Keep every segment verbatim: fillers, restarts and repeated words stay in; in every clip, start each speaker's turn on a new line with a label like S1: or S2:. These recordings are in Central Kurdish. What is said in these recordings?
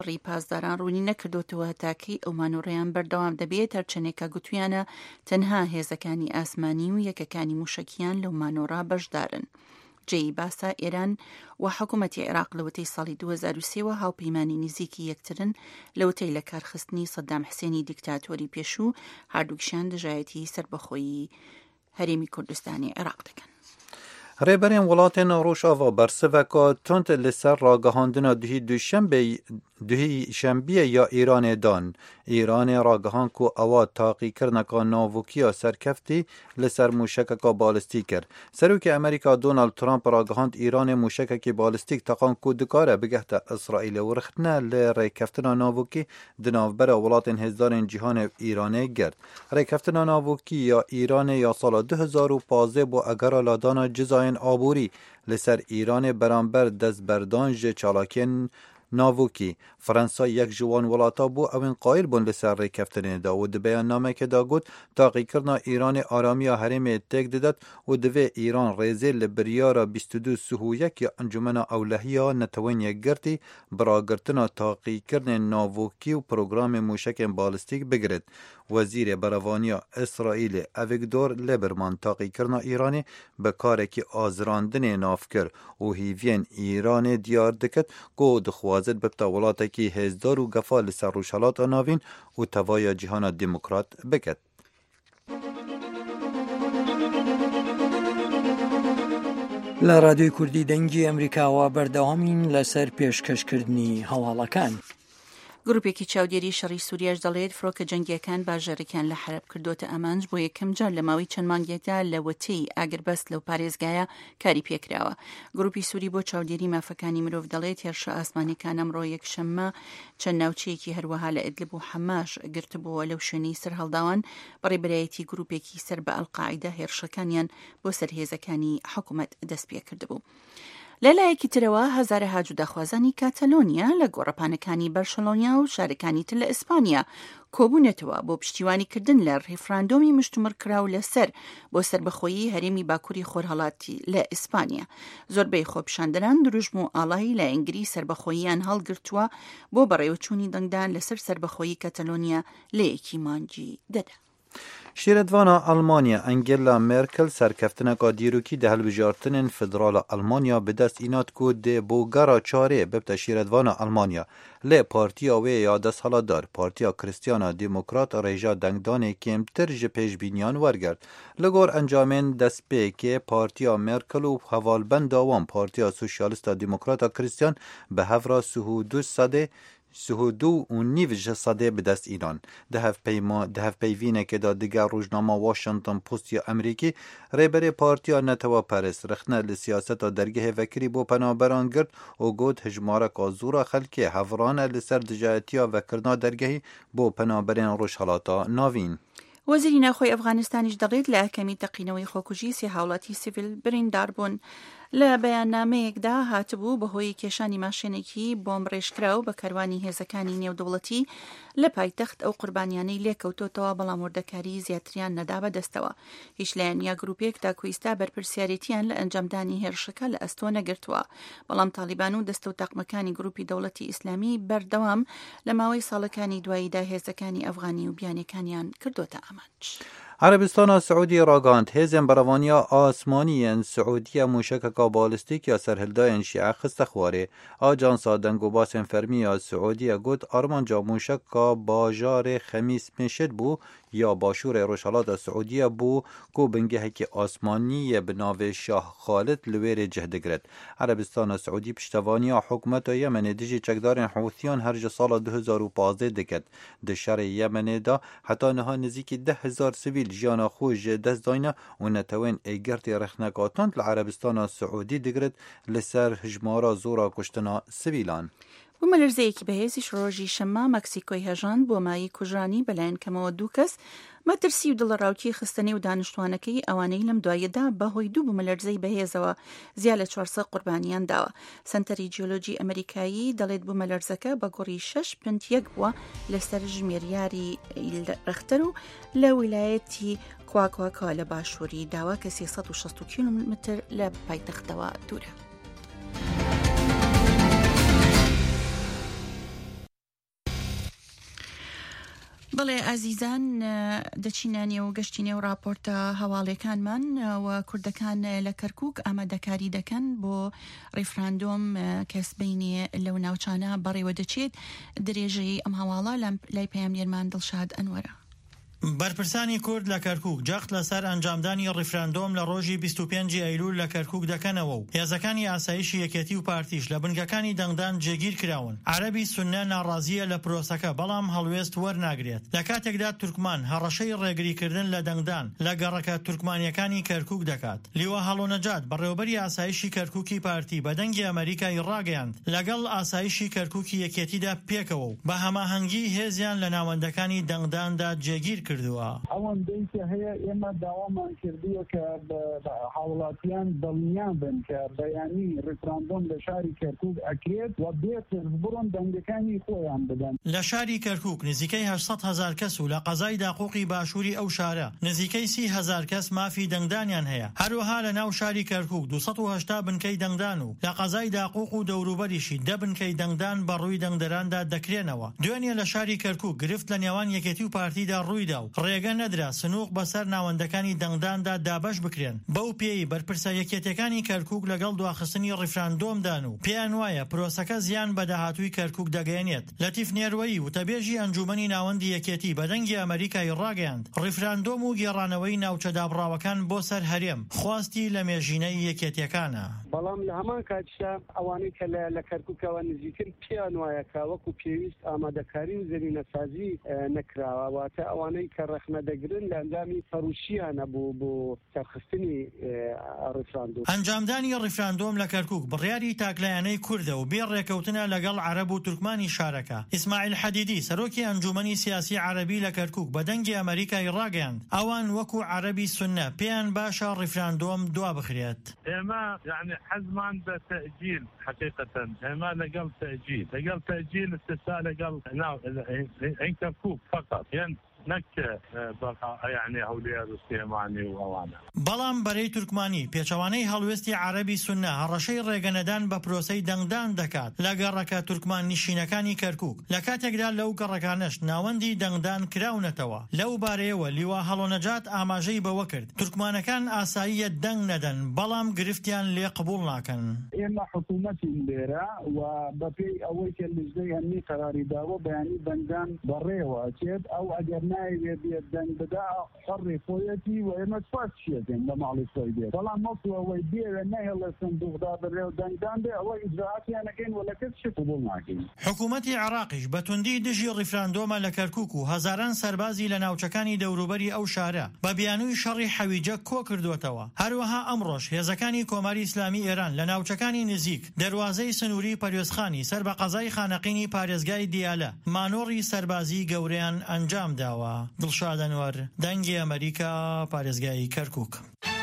S1: ڕی پاسداران ڕوونی نەکردوتەوە تاکەی ئەو مانوڕێیان بەردەوام دەبێت هەرچەنێکە گوتویانە تەنها هێزەکانی ئاسمانی و یەکەکانی موشکیان لەو مانۆڕا بەشدارن. جێی باسا ئێران و حکوومەتی عێراق لەوەتەی ساڵی دوو هەزار و سێ هاوپەیمانی نزیکی یەکترن لەوەتەی لە کارخستنی سەدام حسێنی دیکتاتۆری پێشوو هەردووکشیان دژایەتی سربەخۆیی هەرێمی کوردستانی عێراق دەکەن.
S2: ڕێبەرێن وڵاتێن ڕۆژاوا بەرسڤەکە تۆنت لەسەر ڕاگەهاندنا دوهی دوهی شەمبیە یا ئیرانێ دان. ئیرانێ ڕاگەهان کو ئەوە تاقیکردنەکە ناووکیە سەرکەفتی لەسەر موشەکەکە بالستیک کرد. سەرۆکی ئەمریکا دۆنالد ترامپ ڕاگەهاند ئیرانێ موشەکێکی بالستیک تەقان کو دکارە بگەهتە ئیسرائیل و ڕختنە لە ڕێککەفتنا ناووکی دناوبەرە وڵاتên هێزدارên cîhanê ئیرانê gird. ڕێککەفتنا ناووکی یا ئیرانê ya sala du hezar û panzdeh بۆ ئەگەرا لادانا cizayên aborî li ser Îranê beramber destberdan ji çalakiyên navokî. Fransa yek ji wan welata bû ew ên qaîl bûn li ser rêkeftinê da û di beyannamekê da got taqîkirina Îranê aramiya herêmê têk didet û divê Îran rêzê li biryara bîst û du sih û yek ya Encumena Ewlehiya Netewên Yekgirtî bi ragirtina taqîkirinên navokî û programên mûşekên balîstîk bigirit. Wezîrê Berevaniya İsraîlê Avigdor Lieberman taqîkirina Îranê bi karekî azirandinê nav kir û hîviyên Îranê diyar dikir ku dixwazin bibta welatekî hêzdar û gefa li ser rûşhelata navîn û tevaya cîhana demokrat biket.
S3: لە رادیۆی کوردی دەنگی ئەمریکاوە بەردەوامین لەسەر پێشکەشکردنی هەواڵەکان.
S1: گروپێکی چاودێری شەڕی سووریاش دەڵێت فڕۆکە جەنگیەکان باژەڕێکیان لە حەلەب کردوتە ئەمانج بۆ یەکەم جار لە ماوەی چەند مانگێکدا لە وەتەی ئاگربەست لەو پارێزگایە کاری پێکراوە. گروپی سووری بۆ چاودێری مافەکانی مرۆڤ دەڵێت هێرشە ئاسمانیەکان ئەمڕۆ یەکشەممە چەند ناوچەیەکی هەروەها لە ئیدلب و حەماش گرتبووە لەو شوێنەی سەرهەڵداوان بەڕێبەرایەتی گروپێکی سەر بە ئەڵقاعیدە هێرشەکانیان بۆ سەرهێزەکانی حکوومەت دەست پێ کردبوو. لەلایەکی ترەوە هەزارە هاجو داخوازانی کاتەلۆنیا لە گۆڕەپانەکانی بەرشەلۆنیا و شارەکانی تر لە ئیسپانیا کۆبوونەتەوە بۆ پشتیوانیکردن لە ڕیفراندۆمی مشتومڕکراو لەسەر بۆ سربەخۆیی هەرێمی باکووری خۆرهەڵاتی لە ئیسپانیا. زۆربەی خۆپیشاندەران دروژم و ئاڵایی لە ئەنگری سربەخۆییان هەڵگرتووە بۆ بەڕێوەچوونی دەنگدان لەسەر سربەخۆیی کاتەلۆنیا لە یەکی مانگی دەدا.
S2: شیردوانە ئەلمانیا ئەنگێلا مێرکل سەرکەفتنەکە دیروکی دە هەڵبژارتنên federala ئەلمانیا bi dest înat ku dê bûgera çarê bibte şîretvana Almanya lê partiya wê ya desthilatdar Partiya Kristiyana Demokrat rêja dengdanê kêmtir ji pêşbîniyan wergirt. Li gor encamên destpêkê Partiya Merkel û hevalbenda wan Partiya Sosyalîsta Demokrata Kristiyan bi hevra sihû du sedê Suhudû û nîv ji sedê bi dest înan. Di hevpeyvînekê da diger rojnama Washington Post ya Emerîkî rêberê Partiya Neteweperist rixne li siyaseta dergehê vekirî bۆ penaberan girt û got hejmareka zûra xelkê hevran e li ser dijayetiya vekirina dergehî bۆ penaberên rojhelata navîn.
S1: وەزیری ناوخۆی ئەفغانستانیش دەڵێت لە ئەکەمی تەقینەوەی خۆکوژی سێ هاوڵاتی سیڤیل بریندار بوون. لە بەیاننامەیەکدا هاتبوو بەهۆی کێشانی ماشێنێکی بۆمب ڕێژکراو بە کەروانی هێزەکانی نێودەوڵەتی لە پایتەخت ئەو قوربانیانەی لێکەوتۆتەوە بەڵام وردەکاری زیاتریان نەدا بەدەستەوە. هیچ لایەن یا گروپێک تاکوئیستا بەرپرسیارەتیان لە ئەنجامدانی هێرشەکە لە ئەستۆ نەگرتووە. بەڵام تالیبان و دەستە و تاقمەکانی گروپی دەوڵەتی ئیسلامی بەردەوام لە ماوەی ساڵەکانی دواییدا هێزەکانی ئەفغانی و بیانەکانیان کردوتە ئامانج.
S2: عربستان سعودی راگاند هێزên berevaniya asmaniyên Suudiya mûşekeka balîstîk ya serhildayên Şîe xiste xwarê. Ajansa Dengobasên Fermî ya Suudiya got armanca mûşeka bajarê Xemîs mêşet bû ya başûrê Rojhelata Suudiya bû ku bingehekî asmanî bi navê Şah Xalid li wêrê cih digiret. Erebistana Suudî piştevaniya hikûmeta Yemenê dijî çekdarên Hûthiyan her ji sala du hezar û panzdeh diket. Di şerê Yemenê da heta niha nizîkî deh hezar sivîl jiyana xwe ji dest dayne û netewên êgirtê rexneka tund li Erebistana Suudî digirit li ser hijmara zora kuştina sivîlan.
S1: بوومەلەرزەیەکی بەهێزیش ڕۆژی شەممە مەکسیکۆی هەژاند بۆ مایی کوژرانی بەلایەن کەمەوە دوو کەس مەترسی و دڵەڕاوتی خستنی و دانیشتوانەکەی ئەوانەی لەم دوایەدا بەهۆی دوو بوومەلەرزەی بەهێزەوە زیاد لە چوارسەد قوربانیان داوە. سنتەری جیۆلۆجی ئەمریکایی دەڵێت بوومەلەرزەکە بە گۆڕی شەش پنت یەک بووە لەسەر ژمێریاری ڕەختەر و لە ویلایەتی کواکواکا لە باشووری داوا کە سێسەد و شەست کیلۆمتر لە پایتەختەوە دوورە. بەڵێ ئازیزان دەچینە نێو گەشتی نێو راپۆرتە هەواڵەکانمان و کوردەکان لە کەرکووک ئامادەکاری دەکەن بۆ ڕیفراندۆم کەسبینی لەو ناوچانە بەڕێوە دەچێت. درێژەی ئەم هەواڵە لای پەیامگەرمان دڵشاد ئەنوەرە.
S4: بەرپرسانی کورد لە کەرکووک جەخت لەسەر ئەنجامدانی ڕیفراندۆم لە ڕۆژی بیست و پێنجی ئەیلول لە کەرکووک دەکەنەوە و هێزەکانی ئاسایشی یەکێتی و پارتیش لە بنگەکانی دەنگدان جێگیر کراون. عەرەبی سوننە ناڕازیە لە پرۆسەکە بەڵام هەڵوێست وەرناگرێت. لە کاتێکدا تورکمان هەڕەشەی ڕێگریکردن لە دەنگدان لە گەڕەکە تورکمانیەکانی کەرکووک دەکات. لیوە هەڵۆنەجات بەڕێوەبەری ئاسایشی کەرکووکی پارتی بە دەنگی ئەمریکای ڕاگەیاند لەگەڵ ئاسایشی کەرکووکی یەکێتیدا پێکەوە و بە هەماهەنگی هێزیان لە ناوەندەکانی دەنگداندا جێگیر
S5: ئەوەندەی کە هەیە ئێمە داوامان کردووە کە هاوڵاتیان دڵنیان بن کە بەیانی ڕیفراندۆم لە شاری کەرکووک ئەکرێت و بێتر بڕۆن دەنگەکانی خۆیان بدەن.
S4: لە شاری کەرکووک نزیکەی هەشت هەزار کەس و لە قەزای داقوقی باشووری ئەو شارە نزیکەی سی هەزار کەس مافی دەنگدانیان هەیە. هەروەها لە ناو شاری کەرکووک دووسەد و هەشتا بنکەی دەنگدان و لە قەزای داقوق و دەوروبەریشی دە بنکەی دەنگدان بە ڕووی دەنگدەراندا دەکرێنەوە. دوێنێ لە شاری کەرکووک گرفت لە نێوان یەکێتی و پارتیدا ڕوویدا و ڕێگە نەدرا سنووق بەسەر ناوەندەکانی دەنگداندا دابەش بکرێن. بەو پێی بەرپرسە یەکێتەکانی کەرکووک لەگەڵ دواخستنی ڕیفراندۆمدان و پێیان وایە پرۆسەکە زیان بە داهاتووی کەرکووک دەگەیەنێت. لەتیف نێروەیی وتەبێژی ئەنجومەنی ناوەندی یەکێتی بە دەنگی ئەمریکای ڕاگەیاند ڕیفراندۆم و گێڕانەوەی ناوچە دابڕاوەکان بۆ سەر هەرێم خواستی لە مێژینەی یەکێتیەکانە.
S6: بەڵام لە هەمان کاتیشدا ئەوانەی کە لە کەرکووکەوە نزیکن پێیان وایە کە وەکو پێویست ئامادەکاری و زەمینەسازی نەکراوە واتە ئەوانەی کە ڕەخنە دەگرن لە ئەنجامی فەروشیانە بوو بۆ سەرخستنی ڕیفراندۆم.
S4: ئەنجامدانی ڕیفراندۆم لە کەرکووک بڕیاری تاکلایانەی کوردە و بێ ڕێکەوتنە لەگەڵ عەرەب و تورکمانی شارەکە. ئیسماعیل حەدیدی سەرۆکی ئەنجومەنی سیاسی عەرەبی لە کەرکووک بە دەنگی ئەمریکای ڕاگەیاند ئەوان وەکو عەرەبی سوننە پێیان باشە ڕیفراندۆم دوا بخرێت.
S7: ئێمە یعنی حەزمان بە تەئجیل حقیقەتەن ئێمە لەگەڵ تەئجیل لەگەڵ تەئجیل استثنا لەگەڵ ناو ئەین کەرکووک فقط یان نەکە یعنی هەولێر و سلێمانی و ئەوانە.
S4: بەڵام بەرەی تورکمانی پێچەوانەی هەڵوێستی عەرەبی سوننە هەڕەشەی ڕێگەنەدان بە پرۆسەی دەنگدان دەکات لە گەڕەکە تورکمان نشینەکانی کەرکووک. لە کاتێکدا لەو گەڕەکانەش ناوەندی دەنگدان کراونەتەوە. لەو بارەیەوە لیوا هەڵۆنەجات ئاماژەی بەوە کرد تورکمانەکان ئاساییە دەنگ نەدەن بەڵام گرفتیان لێ قبوڵ ناکەن.
S5: ئێمە حکوومەتی لێرە و بەپێی ئەوەی کە لیژنەی ئەمنی قەراری داوە بەیانی دەنگدان بەڕێوە ئەچێت ئەو ئەگەر نایوێ بێت دەنگ بدا حەڕی خۆیەتی و ئێمە سپاس چێتین لە ماڵی خۆی بێت. بەڵام مەڵکو ئەوەی بێوێ نەهێڵە سندوقدا بڕێ و دەنگدان بێ ئەوە ئیجراعاتیانەکەین وە لە کەس شی قبوڵ ناکەین.
S4: حکوومەتی عێراقیش بە توندی دژی ڕیفراندۆمە لە کەرکووک و هەزاران سەربازی لە ناوچەکانی دەوروبەری ئەو شارە بە بیانووی شەڕی حەویجە کۆ کردوتەوە. هەروەها ئەمڕۆژ هێزەکانی کۆماری ئیسلامی ئێران لە ناوچەکانی نزیک دەواازەی سنووری پەروێزخانی سەر بە قەزای خانەقینی پارێزگای دیالە مانۆڕی سەربازی گەورەیان ئەنجام داوە. دڵشاد ئەنوەر دەنگی ئەمریکا پارێزگای کەرکووک.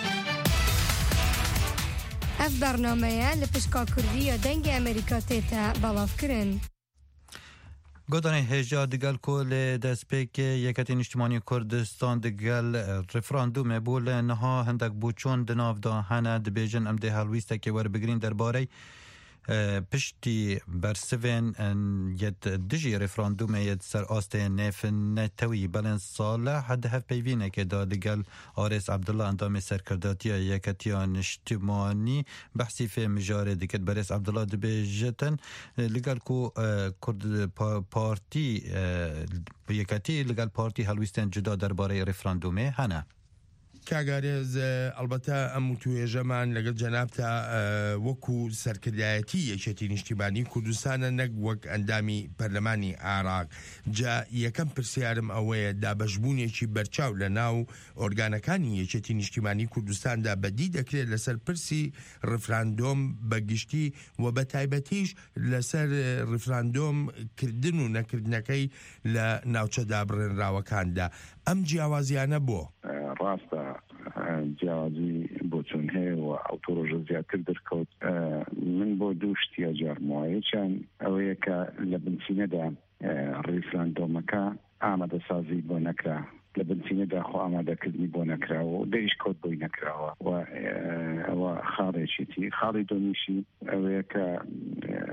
S8: ئەف بەرنامەیە لە پشکا کوردیە دەنگی ئەمریکا تێتە بەڵاوکردن.
S2: گۆدانەی هێژا دگەل کۆ لێ دەستپێکێ یەکەتی نیشتیمانی کوردستان دگەل ڕیفراندۆمێ بوو لە نەها هەندێک بوو چۆن دناودا هەنە دەبێژن ئەم دێ هەڵویستێکی وەربگرین دەربارەی پشتی بەرسڤێن یەت دژی ڕیفراندۆمە یەت سەر ئاستێ نێفنەتەوی بەلێن ساڵە هەدەهەف پەیوینێکێدا دگەل ئارێز عەبدوڵڵا ئەندامی سەرکرداتیە یەکەتیە نیشتیمانی بەحسی فێ مژارێ دکت بەرێز عەبدوڵڵا دبێژێتن لەگەڵ کو کورد پارتی یەکەتی لەگەڵ پارتی هەڵویستێن جودا دەربارەی ڕیفراندۆمێ هەنە.
S9: کاگارێز ئەلبەتە ئەم توێژەمان لەگەڵ جەنابتە وەکو سەرکردایەتی یەکێتی نیشتیمانی کوردستانە نەک وەک ئەندامی پەرلەمانی عێراق. جا یەکەم پرسیارم ئەوەیە دابەشبوونێکی بەرچاو لە ناو ئۆرگانەکانی یەکێتی نیشتیمانی کوردستاندا بەدی دەکرێت لەسەر پرسی ڕیفراندۆم بەگشتی و بە تایبەتیش لەسەر ڕیفراندۆم کردن و نەکردنەکەی لە ناوچە دابڕێنراوەکاندا. ئەم جیاوازیانە بۆ
S10: ڕاستە جیاوازی بۆ چۆن هەیە و ئەو تۆڕۆژە زیاتر دەرکەوت. من بۆ دوو شتیا جارمایە چەند ئەوەیە کە لە بنچینەدا ڕیفراندۆمەکە ئامادەسازی بۆ نەکرا لە بنچینەدا خۆ ئامادەکردنی بۆ نەکراوە و دەریش کۆت بۆی نەکراوە و ئەوە خاڵێکیتی. خاڵی دۆمیشی ئەوەیە کە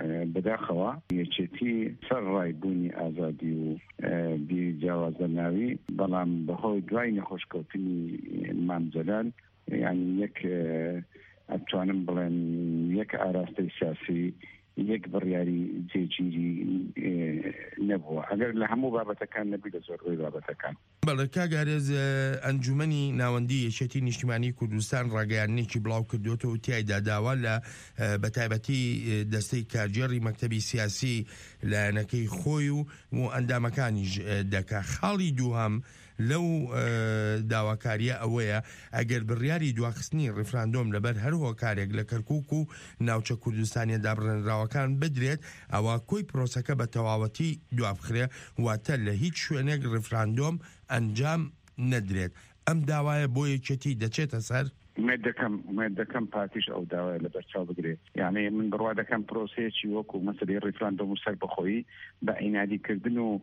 S10: بەداخەوە یەکێتی سەر ڕایبوونی ئازادی و بیجیاوازدەرناوی بەڵام بەهۆی دوای نەخۆشکەوتنی مامجەلال یعنی یەک ئەتوانم بڵێن یەک ئاراستەی سیاسی یەک بڕیاری جێگیری نەبووە ئەگەر لە هەموو بابەتەکان نەبی لە زۆربەی بابەتەکان.
S9: بەڵێ کاگارێز ئەنجومەنی ناوەندی یەکێتی نیشتیمانی کوردستان ڕاگەیاندنێکی بڵاو کردوێتەوە و تیایدا داوا لە بەتایبەتی دەستەی کارگێڕی مەکتەبی سیاسی لایەنەکەی خۆی و و ئەندامەکانیش دەکا. خاڵی دووهەم لەو داواکاریە ئەوەیە ئەگەر بڕیاری دواخستنی ڕفراندۆم لەبەر هەر هۆکارێک لە کەرکووک و ناوچە کوردستانی دابڕێنراوەکان بدرێت ئەوە کۆی پرۆسەکە بە تەواوەتی دوابخرێ واتە لە هیچ شوێنێک ڕفراندۆم ئەنجام نەدرێت. ئەم داوایە بۆ یەکێتی دەچێتە سەر؟
S10: مێ دەکەم پاتیش ئەو داوای لە بەرچاو بگرێت. یعنی من بڕوا دەکەم پرۆسەیەکی وەکو مەسەلەی ڕفراندۆم و سەر بەخۆیی بە عینادیکردن و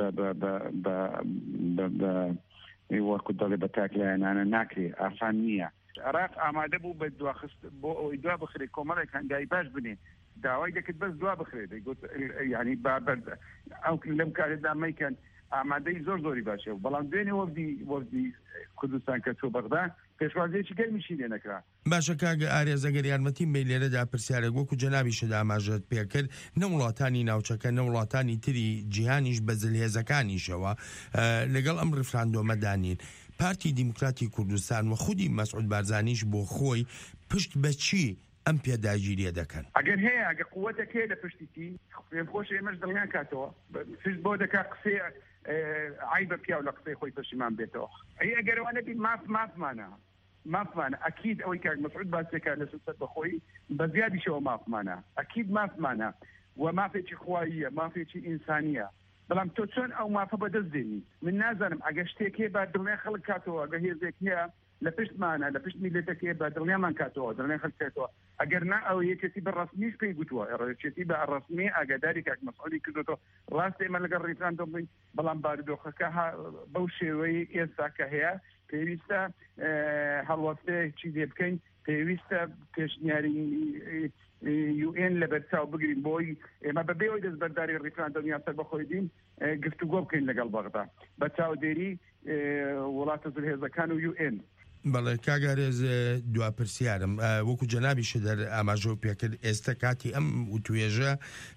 S10: وەکو دەڵێ بە تاکلایەنانە ناکرێت، ئاسان نییە. عێراق ئامادە بوو بە دواخست بۆ ئەوەی دوا بخرێت کۆمەڵێک هەنگای باش بنێ داوای دەکرد بەس دوا بخرێت ینی ئەو لەم کارێدا مەیکەن ئامادەی زۆر زۆری باشە و بەڵام دوێنێ وەفدی وەفدی کوردستان کە چۆ بەغدا پێشوازێکی گەرمیشی لێ نەکرا.
S9: باشە کاگە ئارێز ئەگەر یارمەتیم بێ لێرەدا پرسیارێک وەکو جەنابیشدا ئاماژەت پێکرد نە وڵاتانی ناوچەکە نە وڵاتانی تری جیهانیش بە جلهێزەکانیشەوە لەگەڵ ئەم ڕفراندۆمەدانین. پارتی دیموکراتی کوردستان و خودی مەسعود بارزانیش بۆ خۆی پشت بە چی ئەم پێداگیریە دەکەن؟
S10: ئەگەر هەیە ئەگەر قووەتێک هەیە لە پشتیتی پێم خۆش ئێمەش دڵنیان کاتەوە پشت بۆ دەکا قسێ عیبە پیا و لە قسەی خۆی پەشیمان بێتەوە. ئەی ئەگەرەوە نەبی ماف مافمانە مافمانە ئەکید ئەوەی کاک مەسعود باسێکە لە سەر بەخۆی بە زیادیشەوە مافمانە ئەکید مافمانە و مافێکی خواییە مافێکی ئینسانیە. بەڵام تۆ چۆن ئەو مافە بەدەست دێنی؟ من نازانم ئەگە شتێک هەیە با دڵنیان خەڵک کاتەوە ئەگە هێزێک هەیە لە پشتمانە لە پشت میلەتێک هەیە با دڵنیامان کاتەوە دڵنیان خەڵک کاتەوە ئەگەر نا ئەو یەکێتی بە ڕەسمیش پێی گوتووە ڕێچێتی بە ڕەسمی ئاگاداری کاک مەسعودی کردوەوە ڕاست ئێمە لەگەڵ ڕیفراندۆم بووین بەڵام بارودۆخەکە بەو شێوەی ئێستا کە هەیە پێویستە هەڵوەستەیەکی لێ بکەین پێویستە پێشنیاری یو ئێن لە بەرچاو بگرین بۆی ئێمە بەبێەوەی دەستبەرداری ڕیفراندۆمیان سەر بەخۆی دین گفتوگۆ بکەین لەگەڵ بەغدا بە چاودێری وڵاتە جلهێزەکان و یو ئێن.
S9: بەڵێ کاگارێز دواپرسیارم وەکو جەنابیشە دەر ئاماژە پێکرد ئێستا کاتی ئەم وتوێژە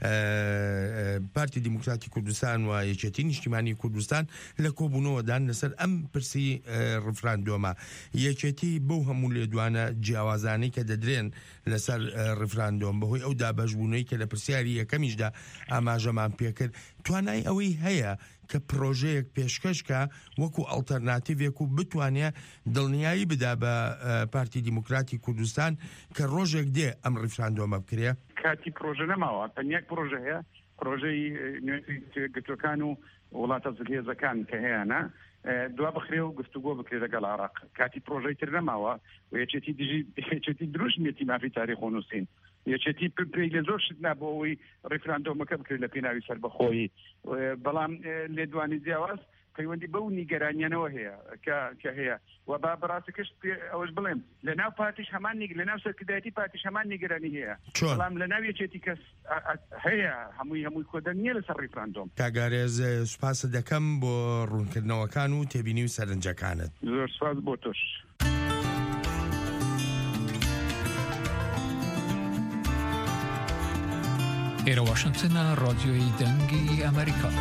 S9: پارتی دیموکراتی کوردستان و یەکێتی نیشتیمانی کوردستان لە کۆبوونەوەدان لەسەر ئەم پرسی ڕفراندۆمە یەکێتی بەو هەموو لێدوانە جیاوازانەی کە دەدرێن لەسەر ڕفراندۆم بەهۆی ئەو دابەشبوونەی کە لە پرسیاری یەکەمیشدا ئاماژەمان پێکرد توانای ئەوەی هەیە کە پرۆژەیەک پێشکەشکە وەکو ئەڵتەرناتیڤێک و بتوانێت دڵنیایی بدا بە پارتی دیموکراتی کوردستان کە ڕۆژێک دێ ئەم ڕفراندۆمە بکرێ؟
S10: کاتی پرۆژە نەماوە تەنیاک پرۆژە هەیە پرۆژەی گرتوەکان و وڵاتە جلهێزەکان کە هەیەە دوا بخرێ و گفتوگۆ بکرێت لەگەڵ عێراق کاتی پرۆژەی تر نەماوە و یەکێتی دژی یەکێتی دروستمێتی مافی تاریخ و نووسین یەکێتی پێی لە زۆر شت نابۆ ئەوەی ڕفراندۆمەکە بکرێت لە پێناوی سەربەخۆیی بەڵام لێدوانی جیاواز پەیوەندی بەو نیگەرانیانەوە هەیە کە هەیە و با بەڕاستیکەش ئەوەش بڵێم لە ناو پارتیش هەمان لە ناو سەرکردایەتی پارتیش هەمان نیگەرانی هەیە بەڵام لە ناو یەکێتی کەس هەیە هەمووی هەمووی کۆدە نییە لەسەر ڕفراندۆم.
S9: کاگارێز سوپاسە دەکەم بۆ ڕوونکردنەوەکان و تێبینی و سەرنجەکانت.
S10: زۆر سوپاس بۆ تۆش.
S11: ئێرە واشنگتنە ڕادیۆی دەنگی ئەمریکا.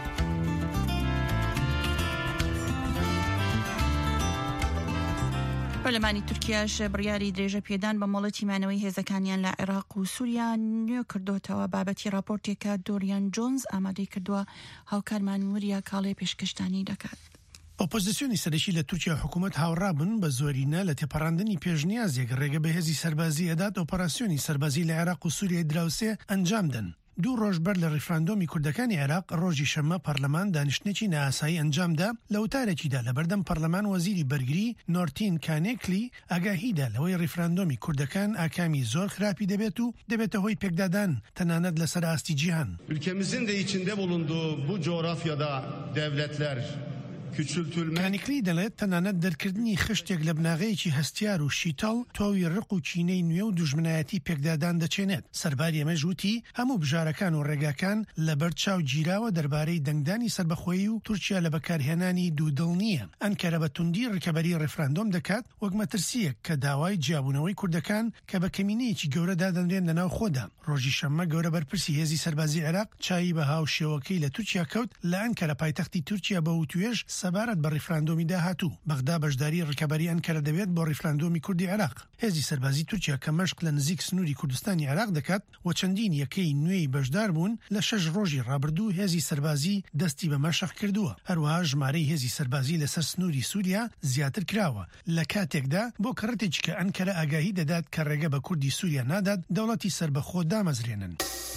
S1: پەرلەمانی تورکیاش بڕیاری درێژە پێدان بە مۆڵەتی مانەوەی هێزەکانیان لە عێراق و سووریا نوێ کردوتەوە بابەتی راپۆرتێکە دۆریان جۆنز ئامادەی کردووە هاوکارمان وریا کاڵێ پێشکەشتانی دەکات.
S12: ئۆپۆزیسیۆنی سەرەکی لە تورکیا حکوومەت هاوڕابن بە زۆرینە لە تێپەڕاندنی پێشنیازێک ڕێگە بە هێزی سەربازی ئەدات ئۆپەراسیۆنی سەربازی لە عێراق و سووریای دراوسێ ئەنجام دەن. دوو ڕۆژ بەر لە ڕیفراندۆمی کوردەکانی عێراق ڕۆژی شەمە پەرلەمان دانیشتنێکی نائاسایی ئەنجامدا لە وتارێکیدا لە بەردەم پەرلەمان وەزیری بەرگری نۆرتین کانێکلی ئاگاهیدا لەوەی ڕیفراندۆمی کوردەکان ئاکامی زۆر خراپی دەبێت و دەبێتە هۆی پێکدادان تەنانەت لەسەر ئاستی جیهان.
S13: Ülkemizin de içinde bulunduğu bu coğrafyada devletler
S12: کانیکلی دەڵێت تەنانەت دەرکردنی خشتێک لە بناغەیەکی هەستیار و شیتەڵ تۆوی ڕق و چینەی نوێ و دوژمنایەتی پێکدادان دەچێنێت. سەرباری ئەمەش وتی هەموو بژارەکان و ڕێگاکان لەبەر چاو گیراوە دەربارەی دەنگدانی سربەخۆیی و تورکیا لە بەکارهێنانی دوودڵ نییە. ئەنکەرە بە توندی ڕکەبەری ڕێفراندۆم دەکات وەک مەترسیەک کە داوای جیابوونەوەی کوردەکان کە بە کەمینەیەکی گەورە دادەنرێن لەناو خۆدا. ڕۆژی شەممە گەورە بەرپرسی هێزی سەربازی عێراق چایی بە هاو شێوەکەی لە تورکیا کەوت لە ئەنکەرە پایتەختی تورکیا بە وتوێژ سەبارەت بە ڕیفراندۆمی داهاتوو. بەغدا بەشداری ڕکەبەری ئەنکەرە دەوێت بۆ ڕیفراندۆمی کوردی عێراق. هێزی سەربازی تورکیا کە مەشق لە نزیک سنووری کوردستانی عێراق دەکات و چەندین یەکەی نوێی بەشدار بوون لە شەش ڕۆژی ڕابردوو هێزی سەربازی دەستی بە مەشق کردووە. هەروەها ژمارەی هێزی سەربازی لەسەر سنووری سووریا زیاتر کراوە لە کاتێکدا بۆ کەڕەتێکی کە ئەنکەرە ئاگاهی دەدات کە ڕێگە بە کوردی سووریا نادات دەوڵەتی سربەخۆ دامەزرێنن.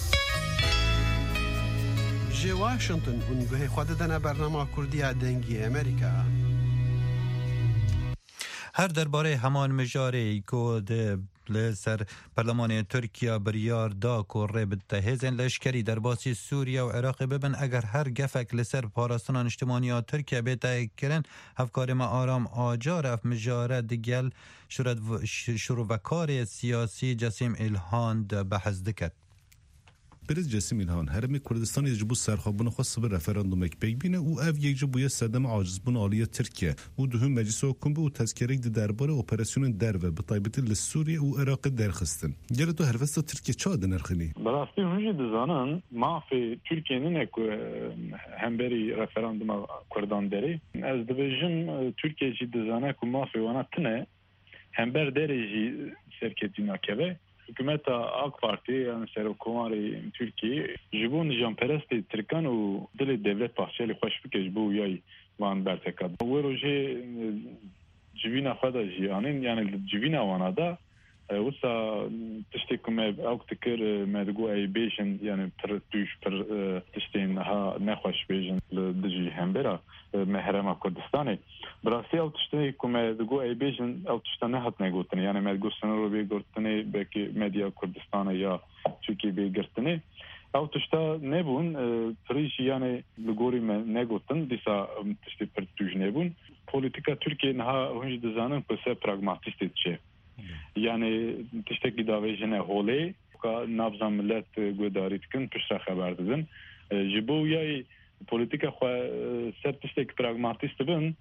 S13: جێ واشنگتن هون گوهی خوا دەدەنە بەرنامە کوردیە دەنگی ئەمریکا.
S2: هر درباره همان مجاری که لسر پارلمان ترکیه بریار دا که ربط هزن لشکری در باسی سوریه و عراق ببن اگر هر گفک لسر پاراستان اجتماعی ترکیه بیتای کرن هفکار ما آرام آجار اف مجاره دیگل شروع و کار سیاسی جسیم الهان بحث دکت.
S14: برز جسیم الهان هرمی کردستان یجبو سرخابون خاص به رفراندوم یک پیک بینه او اف یجبو یه سردم عاجزبون عالیه ترکیه و دوهم مجلس حکم به او تذکره درباره اپراسیون درو به طایبت لسوریه و عراق درخستن. گله تو هرفست ترکیه چه آد نرخنی؟
S15: براستی هنجی دزانن ما فی ترکیه نک همبری رفراندوم کردان داری از دویژن ترکیه جی دزانه که ما فی وانا تنه همبر داری جی سرکتی نکبه. حکومت آک پارتی yani سرکوماری ترکیه جبون نجام پرستی ترکان و دل دولت پاکشلی خوش بکش بو یای وان برتکاد. و روزی جوینا خدا جیانین yani جوینا وانادا وسا تشتی کم آک تکر مدگو ای بیشن yani پر توش پر تشتین ها نخوش بیشن لدجی همبرا محرم کردستانی. براستی او تشتی کم مدگو ای بیشن او تشتی نهات نگوتنی yani مدگو سنرو بیگرتنی بکی مدیا کردستان یا چوکی بیگرتنی. او تشتا نبون پریش yani لگوری نگوتن دیسا تشتی پر توش نبون. پولیتیکا ترکیه نها هنج دزانن پسه پراغماتیستی چه. yani tişteki davajine hole ka nabzan millet gudarit kin pişra xeber didin jibo yay politika xwe ser tişteki pragmatist bin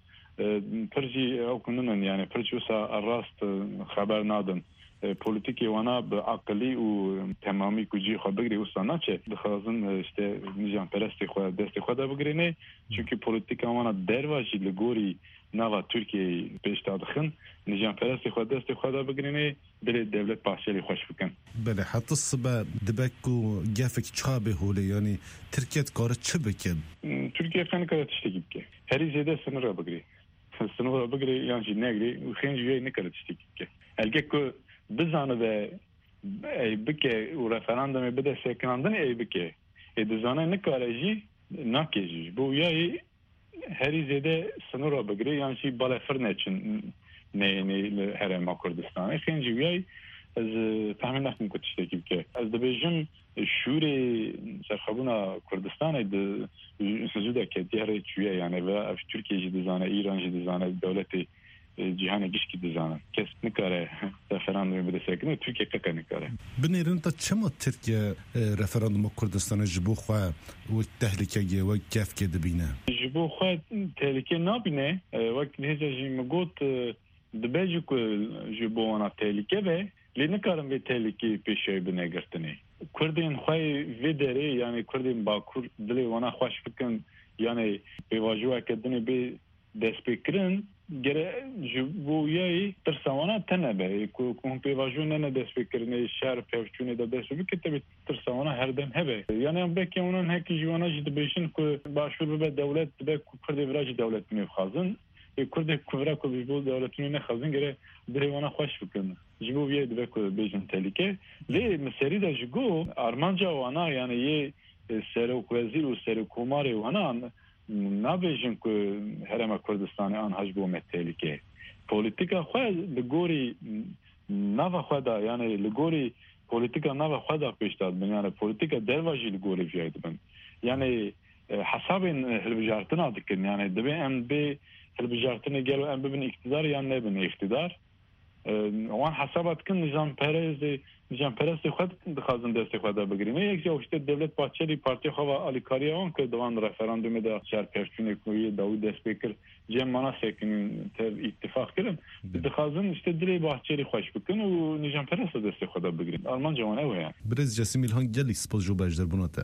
S15: perji okunun yani perjusa rast xeber nadin politiki wana bi akli û temamî ku jî xwe bigirî wisa naçe dixwazin işte nijam perestê xwe destê xwe de bigirîne çünkü politika wana derva jî li gorî nava Türkiye peşta dixin nijam perestê xwe destê xwe de bigirîne dilê devlet pahşelî xweş bikin.
S14: Bele heta sibe dibek ku gefek çabe hole yani Türkiye kar çi bikin?
S15: Türkiye xwe nikare tiştekî bike. Herî zêde sınıra bigirî. Sınıra bigirî yan jî negirî û xên jî wê nikare tiştekî bike. Elgek ku bizanı ve ey bike u referandumı bir de sekandan ey bike e dizane ne karajı nakeci bu yayı her izede sınıra bagre yani şey balafırın için ne ne herema Kürdistan'a xenci yay az tahmin nakim kutişteki bike az da bejim şure serxabuna Kürdistan'a da sözüde ki diğer çüye yani ve Türkiye'ci dizane İran'cı dizane devleti جهان گشکی دزانه کس نکاره رفراندوم بده سکنه ترکیه که نکاره.
S14: بنیرن تا چما ترکیه رفراندوم کردستان جبو خوا و تهلیکه و کف که دبینه؟
S15: جبو خوا تهلیکه نبینه وقت نیست جی مگوت دبیجو که جبو آن تهلیکه به لی نکارم به تهلیکه پیشی بنگرتنی. کردین خوای ویدره یعنی کردین باکور دلی وانا خوش بکن یعنی به واجوه کدنی به دست بکرن گره جبویی ترسوانه تنبه کون پیواجون نه دست بکرنه شهر پیوچونه دا دست بکرده ترسوانه هر دم هبه یعنی ام بکی اونن هکی جوانا جد بیشن که باشور به دولت به کرد وراج دولت میخوازن کرد کورا کو بیبو دولتونی نخوازن گره دریوانا خوش بکن جبویی دبه کو بیشن تلیکه لی مسری دا جگو ارمانجا وانا یعنی یه سرک وزیر و سرکومار وانا نابجن که هرم کردستان آن هجبو متهلیکه پولیتیکا خود لگوری نوا خدا یعنی لگوری پولیتیکا نوا خدا پیش داد یعنی پولیتیکا درواجی لگوری فیاد بن یعنی حسابين هالبجارتنا دكن يعني دبي ام بي هالبجارتنا قالوا ام ببن اقتدار يعني نبن اقتدار وان حسابات كن نظام پرز نظام پرست خود دخوازن دست خود بگیریم یک جا وشته دولت پاچلی پارتی خوا آلیکاریا اون که دوان رفراندوم دا شهر پرچونه کوی داوود دست بکر جمعنا سکن تر اتفاق کردن دخوازن وشته دلی پاچلی خوش بکن و نظام پرست دست خود بگیریم آلمان جوانه و يعني
S14: برز جسیم الهان گلی سپاس جو باش در بناته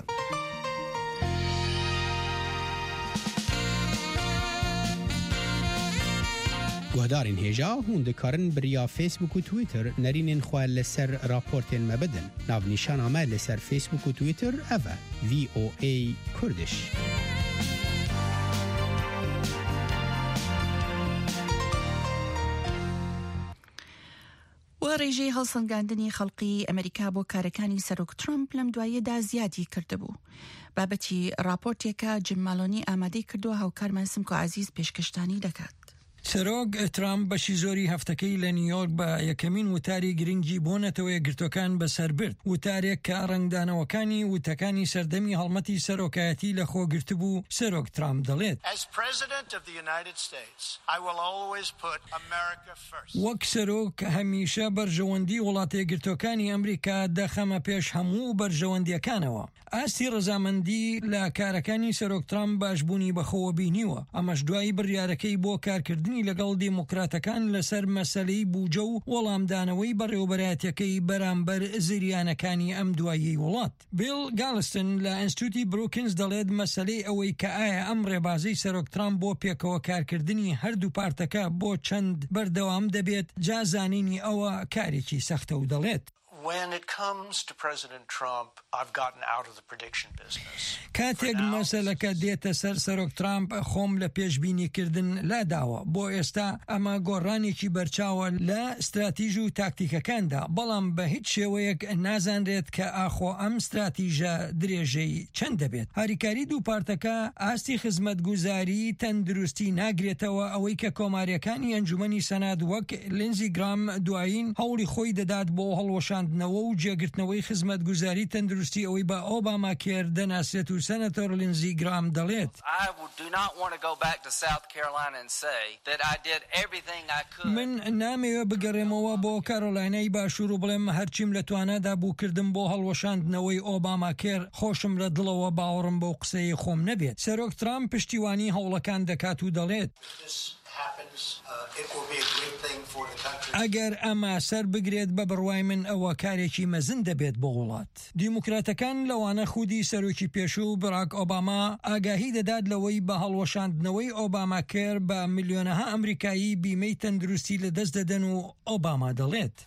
S16: گهدارین هجا هون دکارن بریا فیسبوک و تویتر نرینین خواه لسر راپورتین مبدن ناو نشان آمه لسر فیسبوک و تویتر اوه وی او ای کردش
S1: ڕێژەی هەڵسەنگاندنی خەڵقی ئەمریکا بۆ کارەکانی سەرۆک ترامپ لەم دوایەدا زیادی کردبوو. بابەتی راپۆرتێکە جیم مالۆنی ئامادەی کردووە هاوکارمان سمکۆ عەزیز پێشکەشتانی دەکات.
S3: سەرۆک ترامپ بەشی زۆری هەفتەکەی لە نیویۆرک بە یەکەمین وتاری گرنگی بۆ نەتەوەی گرتوەکان بەسەربرد. وتارێک کە ڕەنگدانەوەکانی وتەکانی سەردەمی هەڵمەتی سەرۆکایەتی لە خۆگرتبوو. سەرۆک ترامپ دەڵێت وەک سەرۆک هەمیشە بەرژەوەندی وڵاتە یەکگرتوەکانی ئەمریکا دەخەمە پێش هەموو بەرژەوەندیەکانەوە. ئاستی ڕەزامەندی لە کارەکانی سەرۆک ترامپ باشبوونی بەخۆوە بینیوە. ئەمەش دوای بڕیارەکەی بۆ کارکردنی لەگەڵ دیموکراتەکان لەسەر مەسەلەی بوجە و وەڵامدانەوەی بەڕێوەبەرایەتیەکەی بەرامبەر زریانەکانی ئەم دوایی وڵات. بیل گالستن لە ئینستیتوتی بروکینز دەڵێت مەسەلەی ئەوەی کە ئایا ئەم ڕێبازەی سەرۆک ترامپ بۆ پێکەوە کارکردنی هەردوو پارتەکە بۆ چەند بەردەوام دەبێت جازانینی ئەوە کارێکی سەختە و دەڵێت.
S17: When it comes to President Trump, I've gotten out of the prediction business.
S3: کاتێک مەسەلەکە دێتە سەر سەرۆک ترامپ خۆم لە پێشبینیکردن لاداوە. بۆ ئێستا ئەمە گۆڕانێکی بەرچاوە لە استراتیژ و تاکتیکەکاندا، بەڵام بە هیچ شێوەیەک نازانرێت کە ئاخۆ ئەم استراتیژە درێژەی چەند دەبێت. هاریکاری دوو پارتەکە ئاستی خزمەتگوزاری تەندروستی ناگرێتەوە ئەوەی کە کۆماریەکانی ئەنجومەنی سەنات وەک لینزی گرام دوایین هەوڵی خۆی دەدات بۆ هەڵوەشاند نەوە و جێگرتنەوەی خزمەتگوزاری تەندروستی ئەوەی بە ئۆباما کێر دەناسێت و سەنەتۆر لینزی گرام دەڵێت من نامەوێ بگەڕێمەوە بۆ کارۆلاینای باشوور و بڵێم هەرچیم لە توانادا بوو کردم بۆ هەڵوەشاندنەوەی ئۆباما کێر خۆشم لە دڵەوە باوەڕم بۆ قسەی خۆم نەبێت. سەرۆک ترامپ پشتیوانی هەوڵەکان دەکات و دەڵێت ئەگەر ئەمە سەر بگرێت بە بڕوای من ئەوە کارێکی مەزن دەبێت بۆ وڵات. دیموکراتەکان لەوانە خودی سەرۆکی پێشوو براک ئۆباما ئاگاهی دەدات لەوەی بە هەڵوەشاندنەوەی ئۆباما کێر بە میلیۆنەها ئەمریکایی بیمەی تەندروستی لەدەست دەدەن و ئۆباما دەڵێت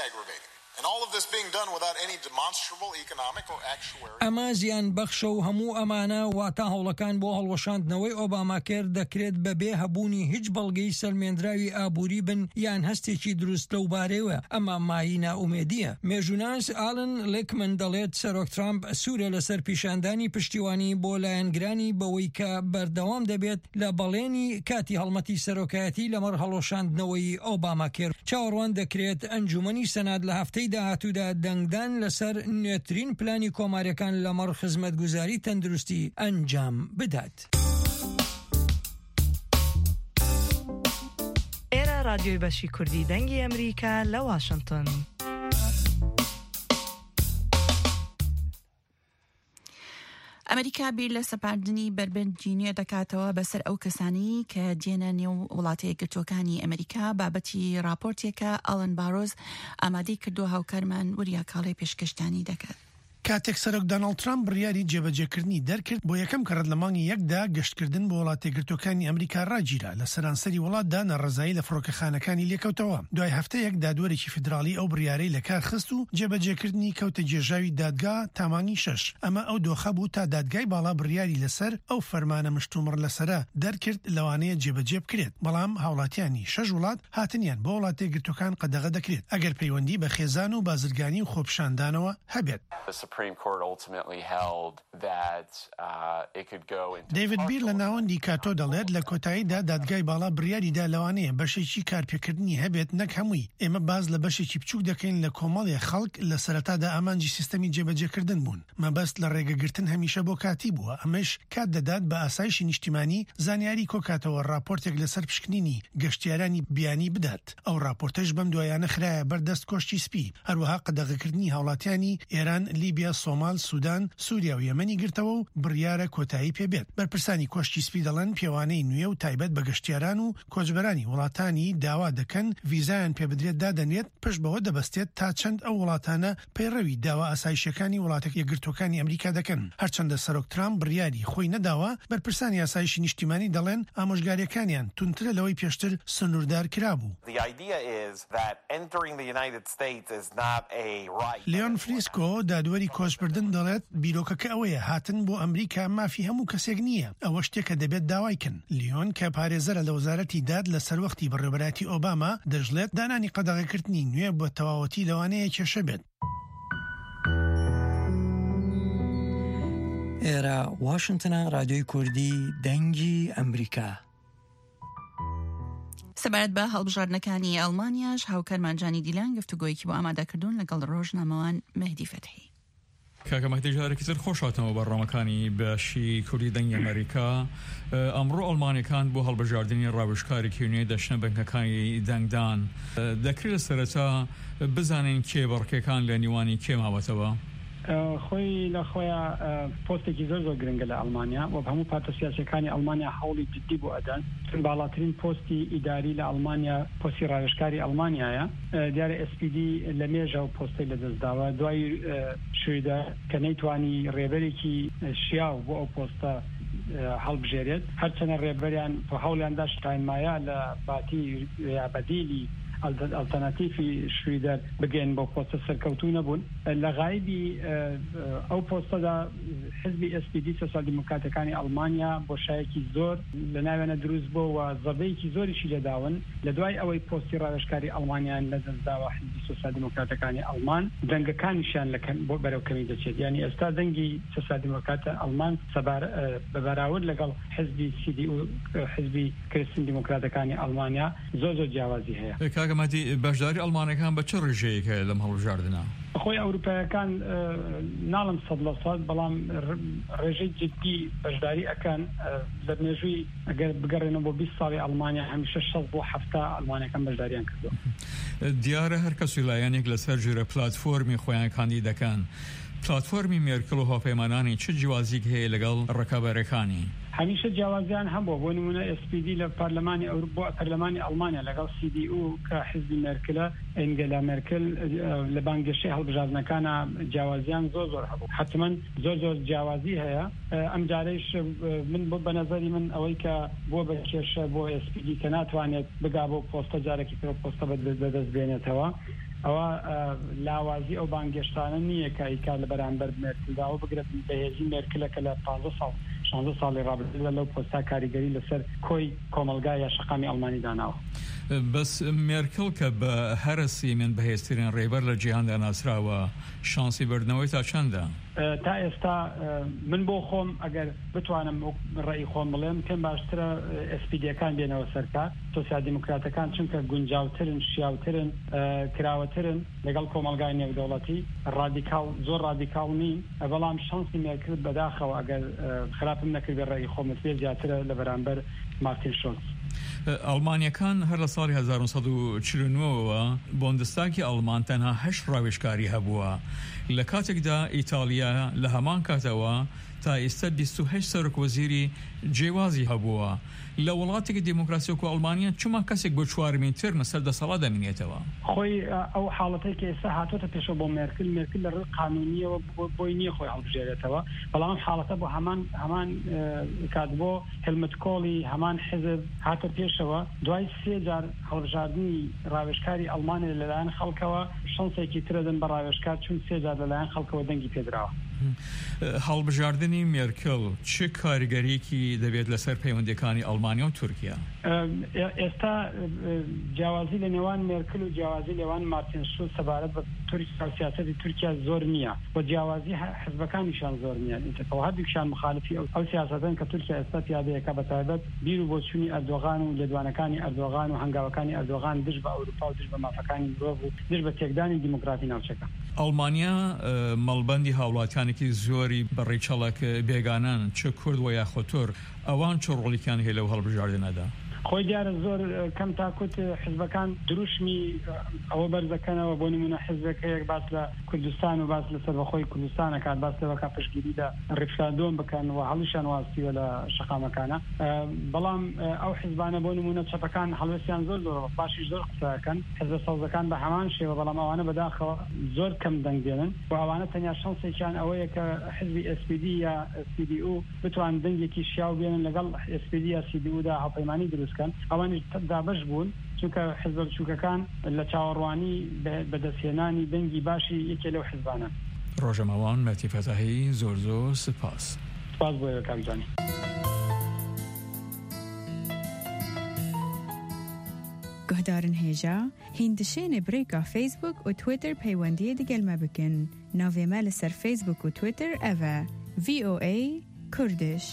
S3: ئەمە زیان بەخشە و هەموو ئەمانە واتە هەوڵەکان بۆ هەڵوەشاندنەوەی ئۆباما کێر دەکرێت بەبێ هەبوونی هیچ بەڵگەی سەرمێنراوی ئابووری بن یان هەستێکی دروست لەو بارەوە. ئەمە مای نائومێدیە. مێژوناس ئالن لێکمن دەڵێت سەرۆک ترامپ سوورە لەسەر پیشاندانی پشتیوانی بۆ لایەنگرانی بەوەی کە بەردەوام دەبێت لە بەڵێنی کاتی هەڵمەتی سەرۆکایەتی لەمەڕ هەڵوەشاندنەوەی ئۆباما کێر. چاوەڕوان دەکرێت ئەنجومەنی سەنات لە هەفتەی داهاتوودا دەنگدان لەسەر نوێترین پلانی کۆماریەکان لەمەڕ خزمەتگوزاری تەندروستی ئەنجام بدات.
S18: ئێرە رادیۆی بەشی کوردی دەنگی ئەمریکا لە واشنگتن.
S1: ئەمریکا بیر لە سەپاردنی بربەرجینیە دەکاتەوە بەسەر ئەو کەسانی کە دێنە نێو وڵاتە یەکگرتووەکانی ئەمریکا. بابەتی راپۆرتێکە ئەڵەن باڕۆز ئامادەی کردو هاوکارمان وریا کاڵی پێشکەشتانی دەکات.
S12: کاتێک سەرۆک دۆناڵد ترامپ بڕیاری جێبەجێکردنی دەرکرد بۆ یەکەم کە ڕەدلەمانی یەکدا گەشتکردن بۆ وڵاتە یەکگرتووەکانی ئەمریکا ڕاگیرا لە سەرانسەری وڵاتدا نەڕەزایی لە فڕۆکەخانەکانی لێکەوتەوە. دوای هەفتەیەک دادوەرێکی فیدراڵی ئەو بڕیارەی لە کار خست و جێبەجێکردنی کەوتە جێژاوی دادگا تامانی شەش. ئەمە ئەو دۆخە بوو تا دادگای باڵا بڕیاری لەسەر ئەو فەرمانە مشتومڕ لەسەرە دەرکرد لەوانەیە جێبەجێ بکرێت. بەڵام هاوڵاتیانی شەش وڵات هاتنیان بۆ وڵاتە یەکگرتووەکان قەدەغە دەکرێت ئەگەر پەیوەندی بە خێزان و بازرگانی و خۆپیشاندانەوە هەبێت.
S19: Supreme Court ultimately held that uh, it could go into
S12: دیوید بیر لە ناوەندی کاتۆ دەڵێت لە کۆتاییدا دادگای باڵا بڕیاریدا لەوانەیە بەشێکی کارپێکردنی هەبێت نەک هەمووی. ئێمە باز لە بەشێکی بچووک دەکەین لە کۆمەڵێ خەڵک لە سەرەتادا ئامانجی سیستەمی جێبەجێکردن بوون. مەبەست لە ڕێگەگرتن هەمیشە بۆ کاتی بووە. ئەمەش کات دەدات بە ئاسایشی نیشتیمانی زانیاری کۆکاتەوە راپۆرتێک لەسەر پشکنینی گەشتیارانی بیانی بدات. ئەو راپۆرتەش بەم دوایانە خرایە بەردەست کۆشتی سپی. هەروەها قەدەغەکردنی هاوڵاتیانی ئێران، لیبیا، سۆمال، سوودان، سووریا و یەمەنی گرتەوە و بڕیارە کۆتایی پێبێت. بەرپرسانی کۆشتی سپی دەڵێن پیاوانەی نوێ و تایبەت بە گەشتیاران و کۆچبەرانی وڵاتانی داوا دەکەن ڤیزایان پێ بدرێت دادەنێت پشت بەوە دەبەستێت تا چەند ئەو وڵاتانە پەیڕەوی داوا ئاسایشەکانی وڵاتە یەکگرتوەکانی ئەمریکا دەکەن. هەرچەندە سەرۆک ترامپ بڕیاری خۆی نەداوە، بەرپرسانی ئاسایشی نیشتیمانی دەڵێن ئامۆژگاریەکانیان تونترە لەوەی پێشتر سنووردار کرابوو. لیۆن فریسکۆ دادوەری کۆچبردن دەڵێت بیرۆکەکە ئەوەیە هاتن بۆ ئەمریکا مافی هەموو کەسێک نییە. ئەوە شتێکە دەبێت داوایکن. لیۆن کە پارێزەرە لە وەزارەتی داد لە سەروەختی بەڕێوەبەراتی ئۆباما دەژڵێت دانانی قەدەغەکردنی نوێ بۆ تەواوەتی لەوانەیە کێشە بێت.
S3: ئێرە واشنگتنە، رادیۆی کوردی دەنگی ئەمریکا.
S1: سەبارەت بە هەڵبژاردنەکانی ئەڵمانیاش هاوکارمانجانی دیلان گفتوگۆیەکی بۆ ئامادەکردوون لەگەڵ ڕۆژنامەوان مەهدی فەتحی.
S11: کاکە مەهدی جارێکی تر خۆشهاتەوە بەڕامەکانی باشی کوردی دەنگی ئەمریکا. ئەمڕۆ ئەڵمانیەکان بۆ هەڵبژاردننی ڕاوشکارێکی نوێ دەچنە بنکەکانی دەنگدان. دەکرێت لە سەرەتا بزانین کێ بەڕکەکان لە نیوانی کێ ماوەتەوە؟
S20: خۆی لە خۆیان پۆستێکی زۆر زۆر گرنگە لە ئەڵمانیا و هەموو پارتە سیاسەکانی ئەڵمانیا هەوڵی جدی بۆ ئەدەن. باڵاترین پۆستی ئیداری لە ئەڵمانیا پۆستی ڕاوێژکاری ئەڵمانیایە. دیارە ئەس پی دی لە مێژە و پۆستی لەدەستداوە دوای شوێدە کە نەیتوانی ڕێبەرێکی شیاو بۆ ئەو پۆستە هەڵبژێرێت. هەرچەنە ڕێبەریان هەوڵیاندا شتاینمایە لە باتی یا بەدیلی ئەلتەرناتیفی شوێدەر بگەین بۆ پۆستە سەرکەوتوو نەبوون. لە غایبی ئەو پۆستەدا حزبی ئەس پی دی سۆسیال دیموکراتەکانی ئەڵمانیا بۆشایەکی زۆر لە ناوێنە دروست بووە و زەبەیەکی زۆریشی لەداون. لە دوای ئەوەی پۆستی ڕاوێژکاری ئەڵمانیان لەدەستداوە حزبی سۆسیال دیموکراتەکانی ئەڵمان دەنگەکانیشیان بۆ بەرەوکەمی دەچێت. یعنی ئێستا دەنگی سۆسیال دیموکراتە ئەڵمان بەبەراورد لەگەڵ حزبی سی دی و حزبی کریستین دیموکراتەکانی ئەڵمانیا زۆر زۆر جیاوازی هەیە.
S11: کاگەمەتی بەشداری ئەڵمانەکان بە چه ڕێژەیەک هەیە لەم هەڵبژاردنە؟
S20: خۆی ئەوروپایەکان ناڵم سەد لە سەد بەڵام ڕێژەی جدی بەشداری ئەکەن. لە مێژووی ئەگەر بگەڕێنەوە بۆ بیست ساڵی ئەڵمانیا هەمیشە شەش بۆ هەفتە ئەڵمانەکان بەشداریان کردووە.
S11: دیارە هەر کەس ویلایەنێک لەسەر ژێرە پلاتفۆرمی خۆیان کاندی دەکەن. پلاتفۆرمی مێرکل و هاوپەیمانانی چه جیوازیک هەیە لەگەڵ ڕکابەرەکانی؟
S20: هەمیشە جیاوازیان هەبووە. بۆ نمونە ئس پی دی لە پارلەمانی ئەوروپا پەرلەمانی ئەڵمانیا لەگەڵ سی دی او کە حزبی مێرکلە ئەنگێلا مێرکل لە بانگەشەی هەڵبژاردنەکانە جیاوازیان زۆر زۆر هەبوو. حتمما زۆر زۆر جیاوازی هەیە. ئەم جارەیش من بۆ بەنەزەری من ئەوەی کە بۆ بە کێشە بۆ ئس پی دی کە ناتوانێت بگا بۆ پۆستە جارێکی تر پۆستە بەدەست بێنێتەوە. ئەوە لاوازی ئەو بانگەشتانە نییە کە ئیکار لە بەرامبەر مێرکلداوە بگرێت بەهێزی مێرکلەکە لە پانزە ساڵ شانزە ساڵی ڕابردووە لەو پۆستا کاریگەری لەسەر کۆی کۆمەلگای یا شەقامی ئەڵمانی داناوە.
S11: بەس مێرکل کە بە هەرسی من بەهێزترین ڕێبەر لە جیهاندا ناسراوە شانسی بردنەوەی تا چەندە؟
S20: تا ئێستا من بۆ خۆم ئەگەر بتوانم ڕێی خۆم بڵێم پێم باشترە ئەس پی دیەکان بێنەوە سەرکار. سۆسیال دیموکراتەکان چونکە گونجاوترن، شیاوترن، کراوەترن لەگەڵ کۆمەلگای نێودەوڵەتی، ڕادیکاڵ زۆر ڕادیکاڵ نین. بەڵام شانسی مێرکل بەداخەوە ئەگەر خراپم نەکرد بە ڕێی خۆمت پێ زیاترە لە بەرامبەر مارتین شۆلز.
S11: ئەڵمانیەکان هەر لە ساڵی هەزار و سەد و چل و نۆەوە بۆندستاکی ئەڵمان تەنها هەشت ڕاوێژکاری هەبووە. لە کاتێکدا ئیتالیا لە هەمان کاتەوە تا ئێستا بیست و هەشت سەرۆکوەزیری جێوازی هەبووە. لە وڵاتێکی دموکراسی و ئەڵمانیا چما کەسێک بۆ چوارمین ترمە سەر دەسەڵات دەمێنێتەوە.
S20: خۆی ئەو حاڵەتەی کە ئێستا هاتوۆتە پێشەوە بۆ مێرکل مێرکل لە ڕێی قانونیەوە بۆی نییە خۆی هەڵبژێرێتەوە. بەڵام حاڵەتە بۆ هەمان هەمان کات بۆ هێلمەت کۆڵی هەمان حزب هاتە پێشەوە. دوای سێ جار هەڵبژاردننی ڕاوێژکاری ئەڵمانیا لەلایەن خەڵکەوە شانسێکی ترەدەن بە ڕاوێژکار چون سێ جار لەلایەن خەڵکەوە دەنگی پێدراوە.
S11: هەڵبژاردننی مێرکل چه کاریگەریەکی دەبێت لەسەر پەیوەندیەکانی ئەڵمانیا و تورکیا؟
S20: ئێستا جیاوازی لە نێوان مێرکل و جیاوازی لەوان مارتین شۆلز سەبارەت بە تورکیا سیاستی تورکیا زۆر نییە بۆ جیاوازی حزبەکانیشان زۆر نییە ئینتەکەەوە هەردووکشان مخالفی ئەو سیاسەتن کە تورکیا ئێستا پیادەیەەکە بە تایبەت بیر و بۆچوونی ئەردۆغان و لێدوانەکانی ئەردۆغان و هەنگاوەکانی ئەردۆغان دژ بە ئەوروپا و دژ بە مافەکانی مرۆڤ و دژ بە تێکدانی دیموکراتی ناوچەکە.
S11: ئەڵمانیا مەڵبەندی هاوڵاتیانێکی زۆری بەڕێچەڵک بێگانان چ کورد و یاخۆتۆر ئەوان چ ڕۆڵێکیان هەیە لەو هەڵبژاردنەدا؟
S20: خۆی دیارە زۆر کەم تاکوت حزبەکان دروشمی ئەوە بەرزەکەنەوە بۆ نمونە حزبەکەیەک باس لە کوردستان و باس لەسەر بەخۆی کوردستانە کات باس لەوەکە پشتگیری لە ڕێکخراندۆم بکەن و هەڵیشان واستیوە لە شەقامەکانە بەڵام ئەو حزبانە بۆ نمونە چەپەکان هەڵوێستیان زۆر زۆر باشی زۆر قسەکەن حزبە سەوزەکان بە هەمان شێوە بەڵام ئەوانە بەداخەوە زۆر کەم دەنگ دێنن و ئەوانە تەنیا شانسێکیان ئەوەیە کە حزبی ئێس پی دی یا سی دی او بتوان دەنگێکی شیاو بێنن لەگەڵ ئێس پی دی یا سی دی او دا هاوپەیمانی دروستکەن ئەوانی دابش بوون چونکە حزب چووکەکان لە چاوەڕوانی بەدەستهێنانی دەنگی باشی یەکێ لەو حزبانە.
S11: ڕۆژەمەوان مەتی فەتاحی زۆر زۆر سپاس.
S20: سپاس بۆ کاکجانی.
S21: گهدارن هێژا هیندشێنێ برێکا فیسبوک و تویتر پەیوەندیە دەگەلمە بکەن. ناوێمە لەسەر فیسبوک و تویتر ئەڤە ڤی ئۆ ئەی کوردش.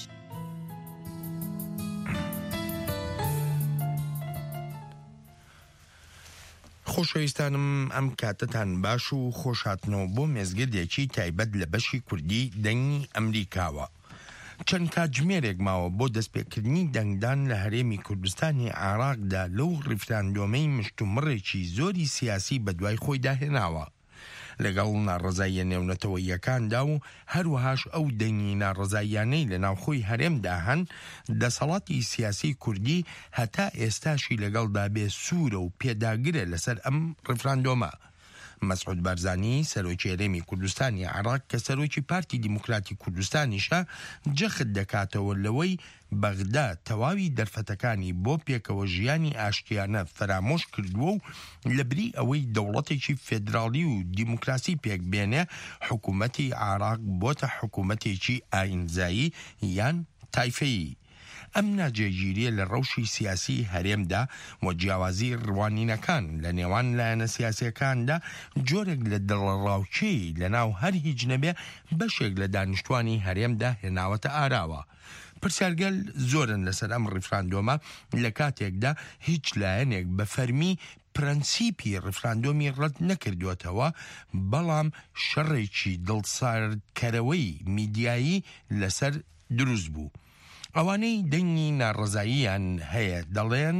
S9: خۆشەویستانم ئەم کاتتان باش و خۆشهاتنەوە بۆ مێزگردێکی تایبەت لە بەشی کوردی دەنگی ئەمریکاوە. چەند کاتژمێرێک ماوە بۆ دەستپێکردنی دەنگدان لە هەرێمی کوردستانی عێراقدا لەو ڕیفراندۆمەی مشتومڕێکی زۆری سیاسی بە دوای خۆی داهێناوە لەگەڵ ناڕزاییە نێونەتەوەییەکاندا و هەروەهاش ئەو دەنگی ناڕزاییانەی لە ناوخۆی هەرێمدا هەن دەسەڵاتی سیاسی کوردی هەتا ئێستاشی لەگەڵدا بێ سوورە و پێداگرە لەسەر ئەم ڕیفراندۆمە. مەسعود بارزانی سەرۆکی هەرێمی کوردستانی عێراق کە سەرۆکی پارتی دیموکراتی کوردستانیشە جەخت دەکاتەوە لەوەی بەغدا تەواوی دەرفەتەکانی بۆ پێکەوە ژیانی ئاشتیانە فرامۆش کردووە و لەبری ئەوەی دەوڵەتێکی فێدراڵی و دیموکراسی پێک بێنێ حکوومەتی عێراق بۆتە حکوومەتێکی ئاینزایی یان تایفەیی. ئەم ناجێگیریە لە ڕەوشی سیاسی هەرێمدا و جیاوازی ڕوانینەکان لە نێوان لایەنە سیاسیەکاندا جۆرێک لە دڵڕاوچەی لە ناو هەر هیچ نەبێ بەشێک لە دانیشتوانی هەرێمدا هێناوەتە ئاراوە. پرسیارگەل زۆرن لەسەر ئەم ڕیفراندۆمە لە کاتێکدا هیچ لایەنێک بە فەرمی پرەنسیپی ڕیفراندۆمی ڕەت نەکردوێتەوە بەڵام شەڕێکی دڵساردکەرەوەی میدیایی لەسەر دروست بوو. ئەوانەی دەنگی ناڕزاییان هەیە دەڵێن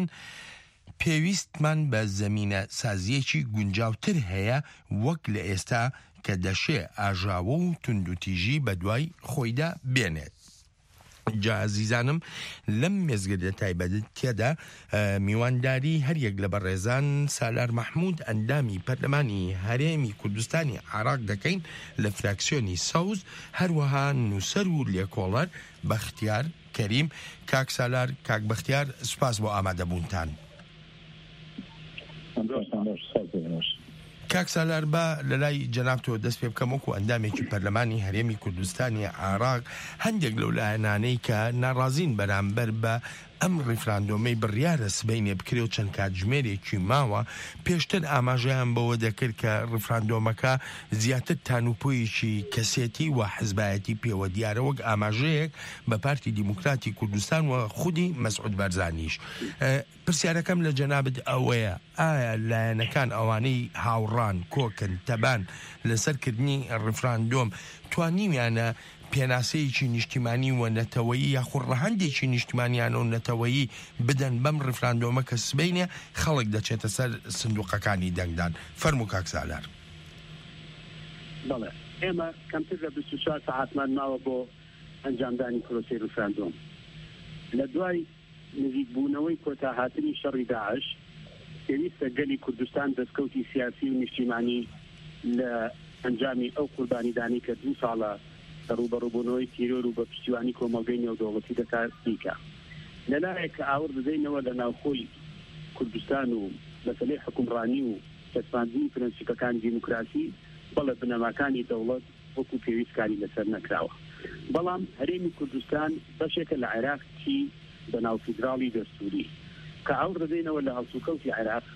S9: پێویستمان بە زەمینە سازیەکی گونجاوتر هەیە وەک لە ئێستا کە دەشێ ئاژاوە و توندوتیژی بە دوای خۆیدا بێنێت. جا عزیزانم لەم مێزگردە تایبەت تێدا میوانداری هەریەک لە بەڕێزان سالار مەحموود ئەندامی پەرلەمانی هەرێمی کوردستانی عێراق دەکەین لە فراکسیۆنی سەوز هەروەها نووسەر و لێکۆڵەر بەختیار کەریم. کاک سالار کاک بەختیار سوپاس بۆ ئامادەبوونتان. کاک سالار بە لە لای جەنابتۆ دەست پێ بکەم وەکو ئەندامێکی پەرلەمانی هەرێمی کوردستانی عێراق هەندێک لەو لایەنانەی کە ناڕازین بەرامبەر بە ئەم ڕیفراندۆمەی بڕیارە سبەینێ بکرێ و چەند کاتژمێرێکی ماوە پێشتر ئاماژەیان بەوە دەکرد کە ڕیفراندۆمەکە زیاتر تانوپۆیەکی کەسێتی و حزبایەتی پێوە دیارە وەک ئاماژەیەک بە پارتی دیموکراتی کوردستان و خودی مەسعود بارزانیش. پرسیارەکەم لە جەنابەت ئەوەیە ئایا لایەنەکان ئەوانەی هاوڕان کۆکن تەبان لەسەرکردنی ڕیفراندۆم توانیویانە پێناسەیەکی نیشتیمانی و نەتەوەیی یاخود ڕەهەندێکی نیشتیمانیانە و نەتەوەیی بدەن بەم ڕیفراندۆمە کە سبەینێ خەڵک دەچێتە سەر سندوقەکانی دەنگدان. فەرموو کاک سالار.
S6: بەڵێ ئێمە کەمتر لە بیست و چوار سەعاتمان ماوە بۆ ئەنجامدانی پرۆسەی ڕیفراندۆم. لە دوای نزیکبوونەوەی کۆتاهاتنی شەڕی داعش پێویستە گەلی کوردستان دەستکەوتی سیاسی و نیشتیمانی لە ئەنجامی ئەو قوربانیدانی کە دوو ساڵە ڕوبەڕووبوونەوەی تیرۆر و بە پشتیوانی کۆمەڵگەی نێودەوڵەتی دەکات بیکە. لەلایەک کە ئاور بدەینەوە لە ناوخۆی کوردستان و مەسەلەی حکومڕانی و دەستماندنی پرەنسیپەکانی دیموکراسی بەڵێ بنەماکانی دەوڵەت وەکو پێویستکاری لەسەر نەکراوە. بەڵام هەرێمی کوردستان بەشێکە لە عێراقی بە ناو فیدراڵی دەستوری کە ئاور دەدەینەوە لە هەڵسوکەوتی عێراق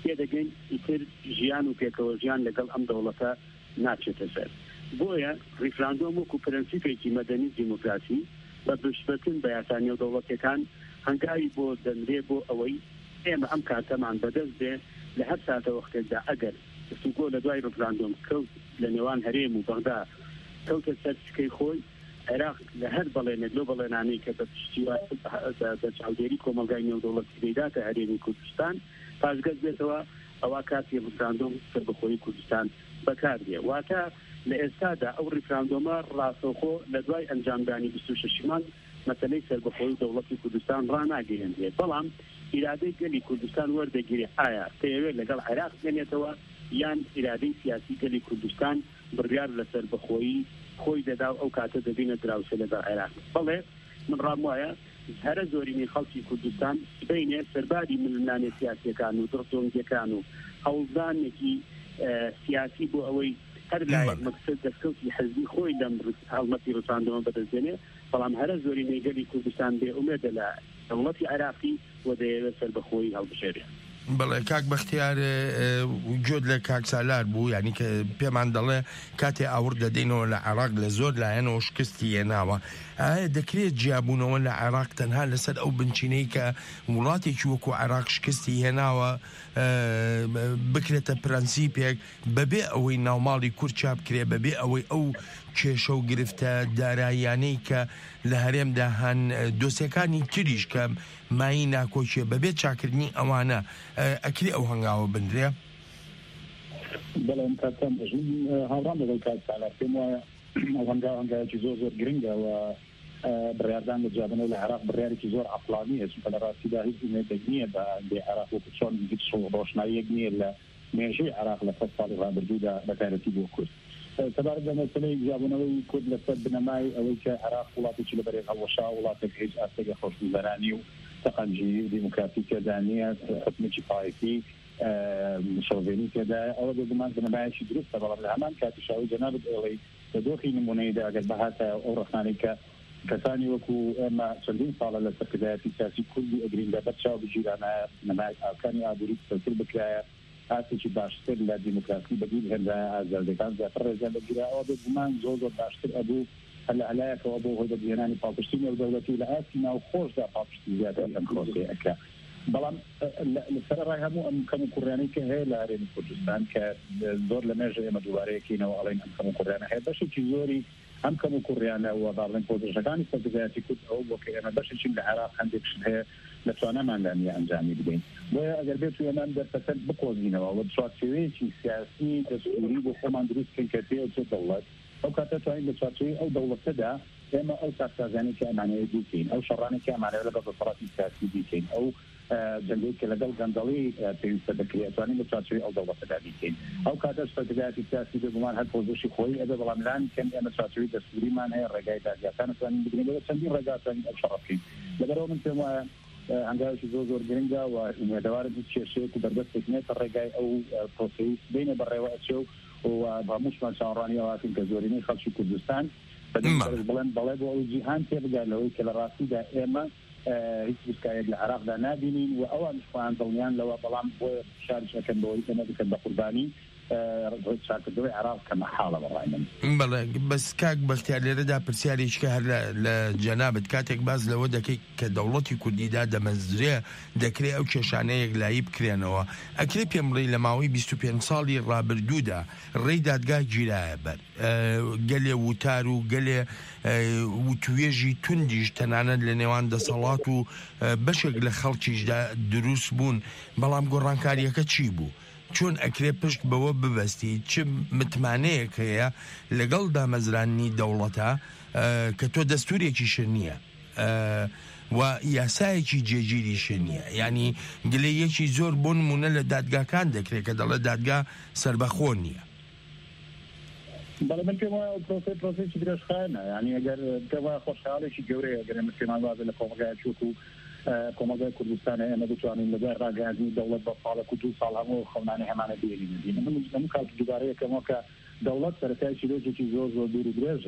S6: پێدەگەین ئیتر ژیان و پێکەوە ژیان لەگەڵ ئەم دەوڵەتە ناچێتە سەر. بۆیە ریفراندۆم وەکو پرەنسیپێکی مەدەنی دیموکراسی بە پشتبەتن بە یاسانیە و دەوڵەتەکان هەنگاوی بۆ دەنرێ بۆ ئەوەی ئێمە ئەم کاتەمان بەدەست بێ لە هەر ساتە وەختێکدا ئەگەر گفتوگۆ لە دوای ریفراندۆم کەوت لە نێوان هەرێم و بەغدا کەوتە سەر چکەی خۆی، عێراق لە هەر بەڵێنێک لەو بەڵێنانەی کە بە پشتیوانی بە چاودێری کۆمەلگای نێودەوڵەتی دەیداتە هەرێمی کوردستان پاشگەز بێتەوە ئەوە کاتی ریفراندۆم سەربەخۆیی کوردستان بەکاردێ. واتە لە ئێستادا ئەو ریفراندۆمە ڕاستەوخۆ لە دوای ئەنجامدانی بیست و شەش مانگ مەسەلەی سەربەخۆیی دەوڵەتی کوردستان ڕاناگەیەندێ، بەڵام ئیرادەی گەلی کوردستان وەردەگیری ئایا دەیەوێت لەگەڵ عێراق بێنێتەوە یان ئیرادەی سیاسی گەلی کوردستان بڕیار لە سەربەخۆیی خۆی دەدا و ئەو کاتە دەبینە دراوسە لەگەڵ عێراق. بەڵێ من ڕام وایە هەرە زۆرینەی خەڵکی کوردستان بینێ سەرباری ململانێ سیاسیەکان و دڕتۆنگیەکان و هەوڵدانێکی سیاسی بۆ ئەوەی هەر لایەک مەقسەد دەستکەوتی حەزبی خۆی لەم هەڵمەتی ڕساندەوە بەدەستێنێ، بەڵام هەرە زۆرینەی گەلی کوردستان بێ ئومێدە لە دەوڵەتی عێراقی و دەیەوێت سەربەخۆیی هەڵبژێرێ.
S9: بەڵێ کاک بەختیار جۆت لە کاک سالار بوو، یعنی کە پێمان دەڵێ کاتێ ئاور دەدەینەوە لە عێراق لە زۆر لایەنەوە شکستی هێناوە. ئایا دەکرێت جیابوونەوە لە عێراق تەنها لەسەر ئەو بنچینەی کە وڵاتێکی وەکو عێراق شکستی هێناوە بکرێتە پرەنسیپێک بەبێ ئەوەی ناوماڵی کورد چاپ کرێ، بەبێ ئەوەی ئەو کێشە و گرفتە داراییانەی کە لە هەرێمدا هەن دۆسیەکانی تریش کە مایی ناکۆچیە بەبێ چاکردنی ئەوانە ئەکری ئەو هەنگاوە بندرێ؟
S7: بەڵام کاتم هاوڕام لەگەڵ کات سالار پێم وایە ئەو هەنگاو هەنگاوێکی زۆر زۆر گرنگە و بڕیاردان لە جیابنەوە لە عێراق بڕیارێکی زۆر عەقڵانیە، چونکە لە ڕاستیدا هیچ ئومێدێک نییە بە عێراق وەکو چۆن هیچ ڕۆشناییەک نییە لە مێژووی عێراق لە سەد ساڵی ڕابردوودا بەتایبەتی بۆ کورد. سەبارەت بە مەسەلەی جیابوونەوەی کورد لەسەر بنەمای ئەوەی کە عێراق وڵاتێکی لەبەرێ هەڵوەشا وڵاتێک هیچ ئاستێکی خۆشگوزەرانی و تەقەنجی و دیموکراسی تێدا نییە، حکومێکی پایەتی شۆڤێنی تێدایە، ئەوە بێگومان بنەمایەکی دروستە، بەڵام لە هەمان کاتیشاوی جەنابەت ئێڵەی لە دۆخی نمونەیەدا ئەگەر بەهاتە ئەو ڕەخنانەی کە کەسانی وەکو ئێمە چەندین ساڵە لە سەرکردایەتی سیاسی کوردی ئەگرینگە بەرچاو بگیرانایە نەمای ئاکانی ئابووری سەرکرد بکرایە ئاسێکی باشتر لە دیموکراسی بەدید هێندایە ئازادەکان زیاتر ڕێزیان بەگیرا، ئەوە بێگومان زۆر زۆر باشتر ئەبوو هەلە هەلایەکەوە بۆ هۆی بەجێهێنانی پاڵپشتی نێودەوڵەتی و لە ئاسی ناوخۆشدا پاڵپشتی زیاتر لەم پرۆسەیە ئەکا. بەڵام لەسەر ڕای هەموو ئەم کەم و کوڕیانەی کە هەیە لە هەرێمی کوردستان کە زۆر لە مێژە ئێمە دووبارەیەکینەوە ئەڵێن ئەم کەم و کوڕیانە هەیە، بەشێکی زۆری ئەم کەم و کوڕیانە و باڵێن پۆزژەکانی سەرکردایەتی کورد ئەو بۆ کە ئێمە بەشێکین لە عێراق هەندێکشت هەیە لە توانەماندا نیە ئەنجامی بدەین. بۆیە ئەگەر بێت و ئێمان دەرفەتەر بقۆزینەوە و چوارچێوەیەکی سیاسی دەستوری بۆ خۆمان دروستکەین کە پێ چ دەوڵەت ئەو کاتە توانین لە چوارچێوەی ئەو دەوڵەتەدا ئێمە ئەو ساختازانی کە ئەمانەیە بیکەین، ئەو شەڕانی کە ئەمانەیە لەگەڵ دەسەڵاتی سیاسی بیکەین، ئەو جەنگەی کە لەگەڵ گەندەڵی پێویستە دەکرێت توانین لە چوارچێوەی ئەو دەوڵەتەدا بیکەین. ئەو کاتە سەرکردایەتی سیاسی بێگومان هەر پۆزیشی خۆی ئەبێ، بەڵام لان کەم ئێمە چوارچێوەی دەستوریمان هەیە ڕێگای دادگاکان توانین بگرین، بەڵام چەندین ڕێگا توانین ئەو شەڕ بکەین. لەبەرەوە من پێم وایە هەنگاوێکی زۆر زۆر گرنگە و ئومێدەوارم هیچ کێشەیەک و بەربەستێک نێتە ڕێگای ئەو پرۆسەی بینە بەڕێوە ئەچێ و هەمووشمان چاوەڕانی ئەواتین کە زۆرینەی خەڵکی کوردستان بڵێن بەڵێ بۆ ئەو جیهان تێبگالەوەی کە لە ڕاستیدا ئێمە هیچ بسکایەک لە عێراقدا نابینین و ئەوان شخوان دڵنیان لەوە، بەڵام بۆ شارش ئەکەن بەوەی کە نەبکەن بە قوربانی چاکردەوەی عێراق کە مەحاڵە بەڕای من.
S9: بەڵێ بەس کاک بەختیار لێرەدا پرسیارێککە هەر لە جەنابەت کاتێک باز لەوە دەکەی کە دەوڵەتی کوردیدا دەمەزرێ دەکرێت ئەو کێشانەیەک لایی بکرێنەوە، ئەکرێ پێم بڵێ لە ماوەی بیست و پێنج ساڵی ڕابردوودا ڕێی دادگای گیرایە بەر گەلێ وتار و گەلێ وتوێژی توندیش تەنانەت لە نێوان دەسەڵات و بەشێک لە خەڵکیشدا دروست بوون، بەڵام گۆڕانکاریەکە چی بوو؟ چۆن ئەکرێ پشت بەوە ببەستی؟ چ متمانەیەک هەیە لەگەڵ دامەزرانی دەوڵەتە کە تۆ دەستورێکی شر نییە و یاسایەکی جێگیری شر نییە، ینی گلەیەکی زۆر بۆ نمونە لە دادگاکان دەکرێت کە دەڵێ دادگا سەربەخۆ نییە.
S7: بەڵێ من پێم وایە پرۆسەی پرۆسەیەکی درێژخایەنە، ینی ئەگەر پێم وایە خۆشحاڵێکی گەورەیە ئەگەر ئێمە پێمان وازە لە کۆمەلگایەکی وەکو کۆمەلگای کوردستانە ئێمە بتوانین لەبەر ڕاگەیاندنی دەوڵەت بە ساڵێک و دوو ساڵ هەموو خەونانی هەمانە بێنین. من هەموو کات دووبارەیەکەمەوە کە دەوڵەت سەرەتایکی ڕێژێکی زۆر زۆر دوور و درێژە،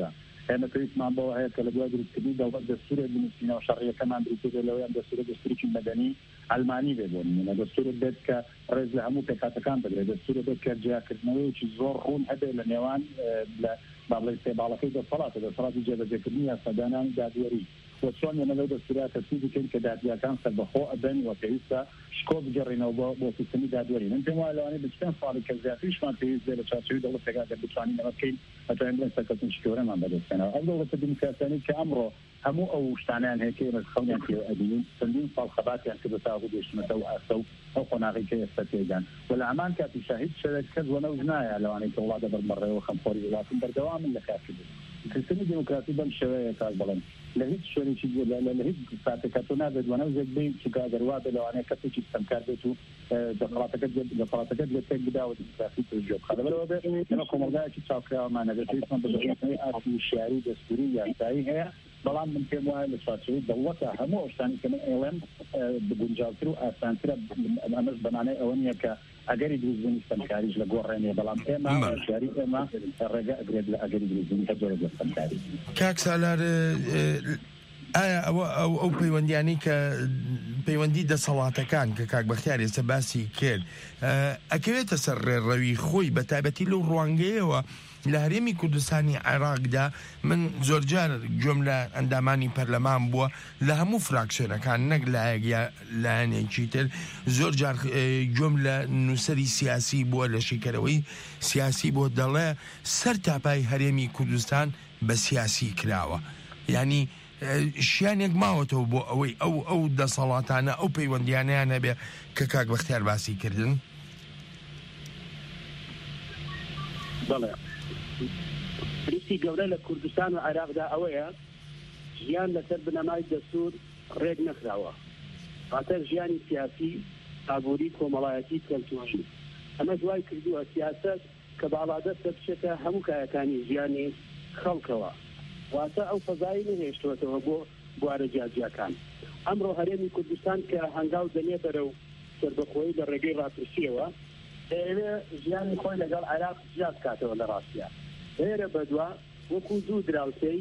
S7: ئێمە پێویستمان بۆ هەیە کە لە دوای دروستکردنی دەوڵەت دەستورێک بنووسینەوە شەڕیەکەمان دروستکردێ لەوەیان دەستورە دەستوریی مەدەنی ئەلمانی بێ بۆ نمونە دەستورێک بێت کە ڕێز لە هەموو پێکاتەکان بگرێت دەستورێک بێت کە جیاکردنەوەیکی زۆر ڕوون هەبێ لە نێوان باڵی سێباڵەکەی دەسەڵاتە دەسەڵاتی جێبەجێکردنی یاسادانانی دادوەری و چۆن ئێمە لەو دەستورات تەسویق بکەین کە دادگاکان سەربەخۆ ئەبن و پێویستە شکۆ بگەڕێنەوە بۆ بۆ سیستەمی دادوەری من پێم وایە لەوانەیە بچکەن ساڵی کە زیاتریشمان پێویست بێت لە چارچەوەی دەوڵەتێکا گەر بتوانین ئەمە بکەین ئەتوانین بڵێن سەرکەوتنی گەورەمان بەدەستێنەوە ئەو دەوڵەتە دیموکراسیانەی کە ئەمڕۆ هەموو ئەو شتانیان هەیە کە ئێمە خەونیان پێ ئەبینین چەندین ساڵ خەباتیان کردە تا هەبوو گەیشتمەتە و ئاسە و ئەو قۆناغی کە ئێستا تێدان و لە ئەمان کاتی شاهید شەوێت کەس وەنەوز نایە لەوانەیە کە وڵاتە بەربەڕێوە خەمخۆری وڵاتن بەردەوامن لە کارکردن سیستەمی دیموکراسی بەم شێوەیە کاک بڵێن لە هیچ شوێنێکی لە هیچ ساتێکە تۆ نابێت وەنەوزێک بین چونکە ئەگەر وا بێ لەوانەیە کەسێکی ستەمکار بێت و دەسەڵاتەکەت لە تێک بدا و دیموکراسی توجێ بخات لەبەرەوە بێت ئێمە کۆمەلگایەکی چاوکراوەمانە بێت پێویستمان بە دەوڵەتەوەی ئاستی شیاری دەستوری یاسایی هەیە بەڵام من پێم وایە لە چارچەوەی دەوڵەتە هەموو ئەو شتانی کە من ئێڵێم بگونجاوتر و ئاسانترە ئەمەش بەمانای ئەوە نییە کە ئەگەری دروستبوونی ستەمکاریش لە گۆڕێنێ بەڵام ئێمە شیاری ئێمە ڕێگە ئەگرێت لە ئەگەری دروستبوونی هەر جۆرە ستەمکاری
S9: کاک سالار ئایا ئەوە ئەو پەیوەندیانی کە پەیوەندی دەسەڵاتەکان کە کاک بەختیار ئێستا باسی کرد ئەکەوێتە سەر ڕێڕەوی خۆی بە تایبەتی لەو ڕوانگەیەوە لە هەرێمی کوردستانی عێراقدا من زۆرجار گوێم لە ئەندامانی پەرلەمان بووە لە هەموو فراکسیۆنەکان نەک لایەک لایەنێکی تر زۆرجار گوێم لە نووسەری سیاسی بووە لە شیکەرەوەی سیاسی بۆ دەڵێ سەر تاپای هەرێمی کوردستان بە سیاسی کراوە یعنی شیانێک ماوەتەوە بۆ ئەوەی ئەو ئەو دەسەڵاتانە ئەو پەیوەندیانیان هەبێ کە کاک بەختیار باسی کردن
S6: بەڵێ پرسی گەورە لە کوردستان و عێراقدا ئەوەیە ژیان لەسەر بنەمای دەستور ڕێک نەکراوە خاتر ژیانی سیاسی ئابووری کۆمەڵایەتی کەلتوری ئەمە دوای کردووە سیاست کە باڵادەستە بچێتە هەموو کایەکانی ژیانی خەڵکەوە واتە ئەو فەزایی نهێشتوەتەوە بۆ بوارە جیاجیەکان ئەمڕۆ هەرێمی کوردستان کە هەنگاو دەنێ بەرەو سەربەخۆیی لە ڕێگەی ڕاپرسیەوە ئێوێ ژیانی خۆی لەگەڵ عێراق جیاز کاتەوە لە ڕاستیە لێرە بەدووە وەکو دوو دراوسەی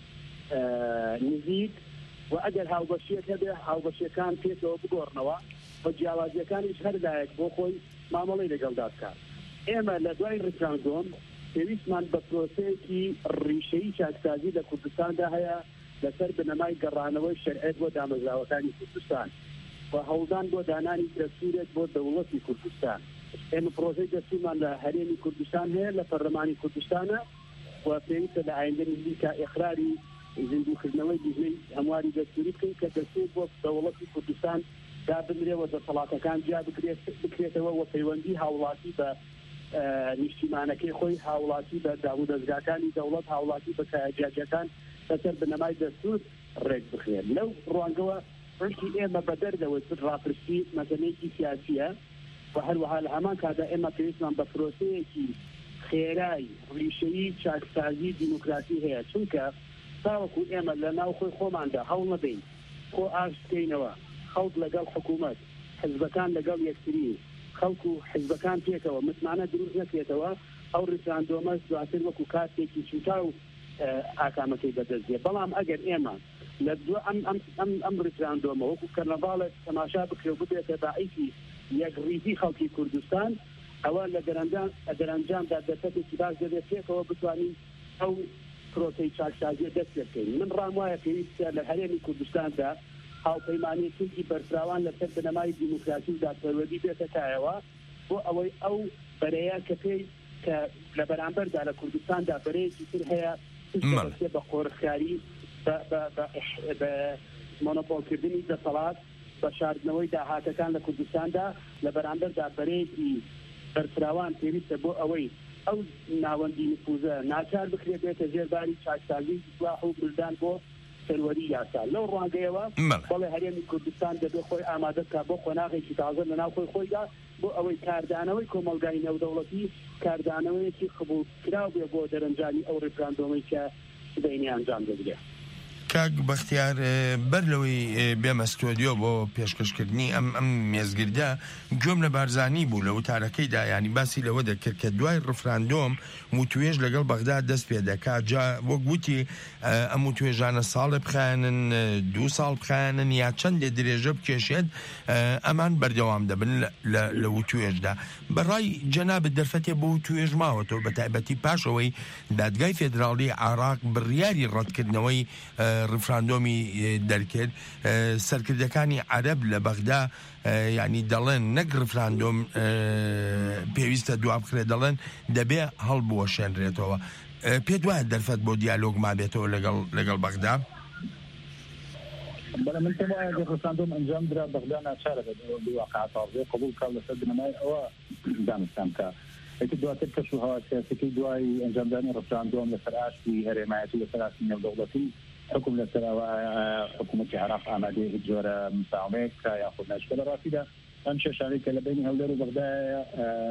S6: نزیک و ئەگەر هاوبەشیەک هەبێ هاوبەشیەکان پێکەوە بگۆڕنەوە بە جیاوازیەکانیش هەردایەک بۆ خۆی مامەڵەی لەگەڵدا بکات ئێمە لە دوای ڕیفراندۆم پێویستمان بە پرۆسەیەکی ڕیشەیی چاکسازی لە کوردستاندا هەیە لەسەر بنەمای گەڕانەوەی شەرعیت بۆ دامەزراوەکانی کوردستان و هەوڵدان بۆ دانانی دەستورێک بۆ دەوڵەتی کوردستان ئێمە پرۆژەی دەستورمان لە هەرێمی کوردستان هەیە لە پەرلەمانی کوردستانە و پێویستە لە ئایندە نزیکە ئیقراری زیندووکردنەوەی دیژنەی هەمواری دەستوری بکەین کە دەستور بۆ دەوڵەتی کوردستان دابنرێەوە دەسەڵاتەکان جیا بکرێتەوە و پەیوەندی هاوڵاتی بە نیشتیمانەکەی خۆی هاوڵاتی بە داو دەستگاکانی دەوڵەت هاوڵاتی بە کایجاجەکان بەسەر بنەمای دەستور ڕێک بخێن لەو ڕوانگەوە ڕشتی ئێمە بە دەردەوەی ڕاپرسی مەدەنێکی سیاسیە و هەروەها لە هەمان کادا ئێمە پێویستمان بە پرۆسەیەکی خێرای ڕیشەیی چاکسازی دیموکراسی هەیە چونکە تاوەکو ئێمە لە ناو خۆی خۆماندا هەوڵ نەدەین خۆ ئاش بکەینەوە خەڵک لەگەڵ حکوومەت حزبەکان لەگەڵ یەکتری خەڵک و حزبەکان پێکەوە متمانە دروست نەکرێتەوە ئەو ڕیفراندۆمە دواتر وەکو کاتێکی سوتا و ئاکامەکەی بەدەستێ بەڵام ئەگەر ئێمە لە دووە ئەم ڕیفراندۆمە وەکو کەرنەڤاڵێک تەماشا بکرێ و ببێتە باعیسی یەکڕیزی خەڵکی کوردستان ئەوە لە دەرەنجامدا دەسەتێکی باش دەبێت پێکەوە بتوانین ئەو پرۆسەی چاکسازیە دەست پێ بکەین من ڕام وایە پێویستە لە هەرێمی کوردستاندا هاوپەیمانیەتی بەرفراوان لەسەر بنەمای دیموکراسی و دادپەروەردی بێتەکایەوە بۆ ئەوەی ئەو بەرەیە کە پێی کە لە بەرامبەردا لە کوردستاندا بەرەیەکی تر هەیە بە قۆرخکاری بە مۆنۆپۆلکردنی دەسەڵات بە شاردنەوەی داهاتەکان لە کوردستاندا لە بەرامبەردا بەرەیەکی بەرفراوان پێویستە بۆ ئەوەی ئەو ناوەندی نفوزە ناچار بکرێت بێتە ژێرباری چاکسازی ئیسلاح و بردان بۆ سەروەری یاسا لەو ڕوانگەیەوە بەڵێ هەرێمی کوردستان دەبێت خۆی ئامادە بکات بۆ خۆناغێکی تازە لە ناو خۆی خۆیدا بۆ ئەوەی کاردانەوەی کۆمەلگای نێودەوڵەتی کاردانەوەیەکی قبول کراو بێ بۆ دەرەنجامی ئەو ڕیفراندۆمی کە سبەینی ئەنجام دەدرێت
S9: کاک بەختیار بەر لەوەی بێمە ستۆدیۆ بۆ پێشکەشکردنی ئەم ئەم مێزگردە گوێم لە بارزانی بوو لە وتارەکەیدا ینی باسی لەوە دەکرد کە دوای ڕفراندۆم وتوێژ لەگەڵ بەغدا دەست پێ دەکات جا وەک گوتی ئەم وتوێژانە ساڵێ بخایەنن دوو ساڵ بخایەنن یا چەندێ درێژە بکێشێت ئەمان بەردەوام دەبن لە وتوێژدا بەڕای جەنابەت دەرفەتێ بۆ وتوێژ ماوەتەوە بە تایبەتی پاشەوەی دادگای فێدراڵی عێراق بڕیاری ڕەتکردنەوەی ڕفراندۆمی دەرکرد سەرکردەکانی عەرەب لە بەغدا ینی دەڵێن نەک ڕفراندۆم پێویستە دواب بکرێت دەڵێن دەبێ هەڵبوەشێنرێتەوە پێ دوایە دەرفەت بۆ دیالۆگ مابێتەوە لەگەڵ لەگەڵ بەغدا
S7: بەڵێ من پێم وایە ئەگەر ڕفراندۆم ئەنجام درا بەغدا ناچارە بێت واقعە تازە قبول کات لەسەر بنەمای ئەوە دانستان کە ئەیتر دواتر کەش و هەوا سیاسیەکەی دوای ئەنجامدانی ڕفراندۆم لەسەر ئاشتی هەرێمایەتی لەسەر ئاشتی نێودەوڵەتی حکم لەسەر حکوومەتی عێراق ئامادەی هیچ جۆرە مساومەیەک کە یاخود ناشکە لە ڕاستیدا ئەم کێشانەی کە لە بینی هەولێر و بەغدایە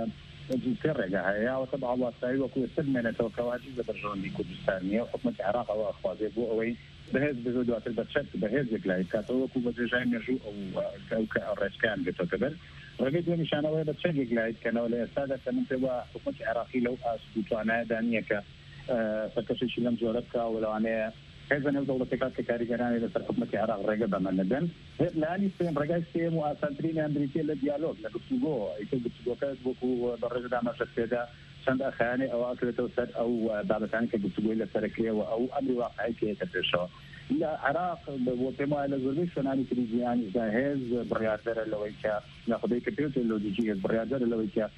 S7: سێ ڕێگە هەیە یاوەتە بە هەڵواسایی وەکو ئێستا بمێنێتەوە کە واجب لە بەرژەوەندی کوردستانیە و حکوومەتی عێراق ئەوە ئەخوازێ بۆ ئەوەی بەهێز بێت دواتر بەچەک بەهێزێک لای کاتەوە وەکو بە جێژای مێژوو ئەو کە ڕێچکیان بێتەوە بەر ڕێگەی دوێ نیشانەوەی بە چەندێک لایت کەنەوە لە ئێستادا کە من پێ وایە حکوومەتی عێراقی لەو ئاستی توانایە دانیە کە سەرکەشێکی لەم جۆرە بکا و لەوانەیە حیزب نێودەوڵەتەکان کە کاریگەرانی لەسەر حکوومەتی عێراق ڕێگە بەمە نەدەن لانی سێم ڕێگای سێم و ئاسانترینیان بریتە لە دیالۆگ لە گفتوگۆ ئیتر گفتوگۆکە وەکو بەڕێژە دامەژە پێدا چەند ئەخیانێ ئەوە ئەکرێتەوە سەر ئەو بابەتانی کە گفتوگۆی لەسەرەکرێەوە ئەو ئەمری واقعی پێێتە پێشەوە لە عێراق بۆ پێم وایە لە زۆربەی شوێنانی تری جیهانیدا هێز بڕیاردەرە لەوەی کە ناخودەی کە پێوتێت لۆجیکی هێز بڕیاردەرە لەوەی کە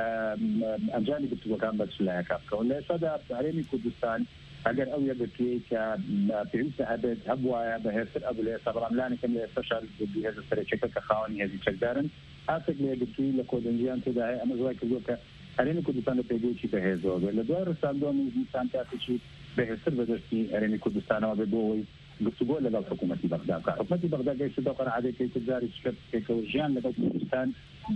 S7: ئەنجامی گفتوگۆکان بەچلایەکە بکەون لە ئێستادا هەرێمی کوردستان ئەگەر ئەو یەکگرتووی کە پێویستە هەبێت هەبوایە بەهێزتر ئەبوو لە ئێستا بەڵام لانێکم لە ئێستا شار هێز سەرچێکە کە خاوەنی هێزی چەکدارن ئاسێک لە یەکگرتووی لە کۆدەنجیان تێدا هەیە ئەمە دوای کردووە کە هەرێمی کوردستان لە پێگەیەکی بەهێزەوە بێت لە دوای ڕستاندۆمی زیستان کاتێکی بەهێزتر بەدەستی هەرێمی کوردستانەوە بێت بۆ ئەوەی گفتوگۆ لەگەڵ حکوومەتی بەغدا بکات حکوومەتی بەغدا گەیشتە بە قەنەعەتێکی تجاری شکێکەوە ژیان لەگەڵ کوردستان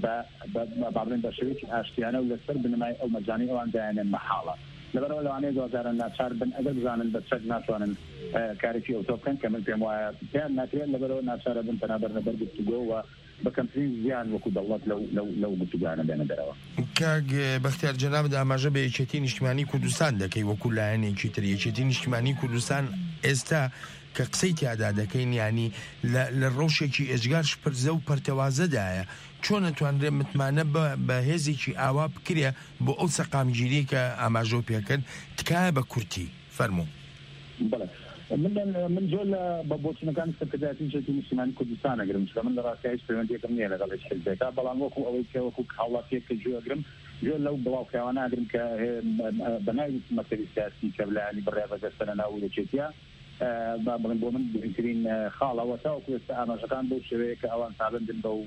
S7: بابڕێن بە شێوەیەکی ئاشتیانە و لەسەر بنەمای ئەو مەجانی ئەوان دایانێن مەحاڵە لەبەرەوە لەوانەیە دوزارە ناچار بن ئەگەر بزانن بە چەک ناتوانن کارێکی ئەوتۆ بکەن کە من پێم وایە پێیان ناکرێن لەبەرەوە ناچارە بن تەنابەر لەبەر گفتوگۆ و بە کەمترین زیان وەکو دەوڵەت لەو گفتوگانە بێنە دەرەوە
S9: کاک بەختیار جەنابەت ئاماژە بە یەکێتی نیشتیمانی کوردستان دەکەی وەکو لایەنێکی تر یەکێتی نیشتیمانی کوردستان ئێستا کە قسەی تیادا دەکەین ینی لە ڕۆژێکی ئێجگار شپرزە و پەرتەوازەدایە چۆن نەتوانرێت متمانە بە هێزێکی ئاوا بکرێ بۆ ئەو سەقامگیری کە ئاماژە پێکرد تکایە بە کورتی فەرموو
S7: من من زۆر لە بە بۆچوونەکانی سەرکردایەتی یەکێتی نیشتیمانی کوردستان ئەگرم چکە من لە ڕاستی هیچ پەیوەندیەکەم نییە لەگەڵ هیچ حیزبێکا بەڵام وەکو ئەوەی کە وەکو هاوڵاتیەک کە گوێگرم گوێ لەو بڵاوکراوانە ئەگرم کە بەناوی مەسەری سیاسی کە لایەنی بڕێ بەدەستە ناو یەکێتیە بڵێن بۆ من گرنگترین خاڵەوە تاوەکو ئێستا ئاماژەکان بەو شێوەیە کە ئەوان تابندن بە و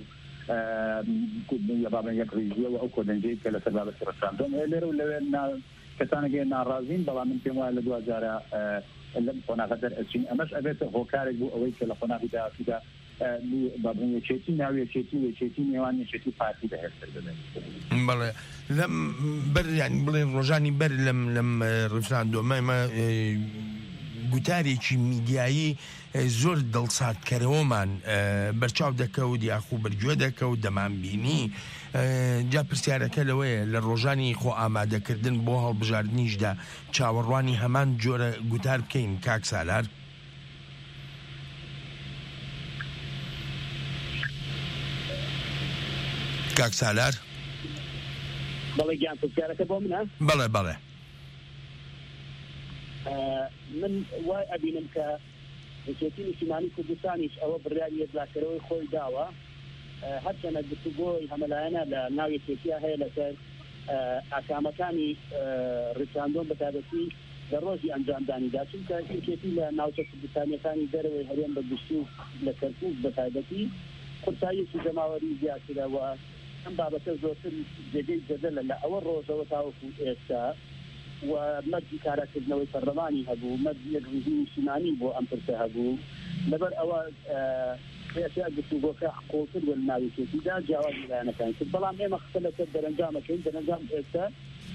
S7: بابن یەک ڕیزیەوە ئەو کۆدەنجەی کە لەسەر بابەتی ڕەفراندۆم لێرە و لەوێ کەسانەگەی ناڕازین بەڵام من پێم وایە لە دوجارە لەم قۆناغە دەرئەچین ئەمەش ئەبێتە هۆکارێک بوو ئەوەی کە لە قۆناغی داهاتوودا بابن یەکێتی ناوی یەکێتی و یەکێتی نێوان یەکێتی پارتی بەهێزتر دەبێت
S9: بەڵێ لەم بەر یانی بڵێن ڕۆژانی بەر لەم لەم ڕفراندۆمە ئێمە گوتارێکی میدیایی زۆر دڵساتکەرەوەمان بەرچاو دەکەوت یاخوو بەرگوێ دەکەوت دەمانبینی جا پرسیارەکە لەوەیە لە ڕۆژانی خۆ ئامادەکردن بۆ هەڵبژاردنیشدا چاوەڕوانی هەمان جۆرە گوتار بکەین کاک سالار کاک سالار
S6: بەڵێ گیان پرسیارەکە بۆ منە
S9: بەڵێ بەڵێ
S6: من وای ئەبینم کە یەکێتی نیشتیمانی کوردستانیش ئەوە بڕیاری یەکلاکەرەوەی خۆی داوە هەرچەنە گفتوگۆی هەمەلایەنە لە ناو یەکێتیە هەیە لەسەر ئاکامەکانی ڕفراندۆم بەتابەتی لە ڕۆژی ئەنجامدانیدا چونکە یەکێتی لە ناوچە کوردستانیەکانی دەرەوەی هەرێم بە گشتی لە کەرکووک بەتایبەتی قورساییەکی جەماوەری زیاترەوە ئەم بابەتە زۆرتر جێگەی جەدەلە لە ئەوە ڕۆژەوە تاوەکو ئێستا و مەرجی کارەکردنەوەی پەرلەمانی هەبوو مەرجی یەکڕیزی نیشتیمانی بۆ ئەم پرسە هەبوو لەبەر ئەوە پێشە گفتوگۆکە قوڵتر وە لە ناوی کێتیدا جیاوازی لایەنەکان کرد بەڵام ئێمە خستە لەسەر دەرەنجامەکەین دەرەنجام ئێستا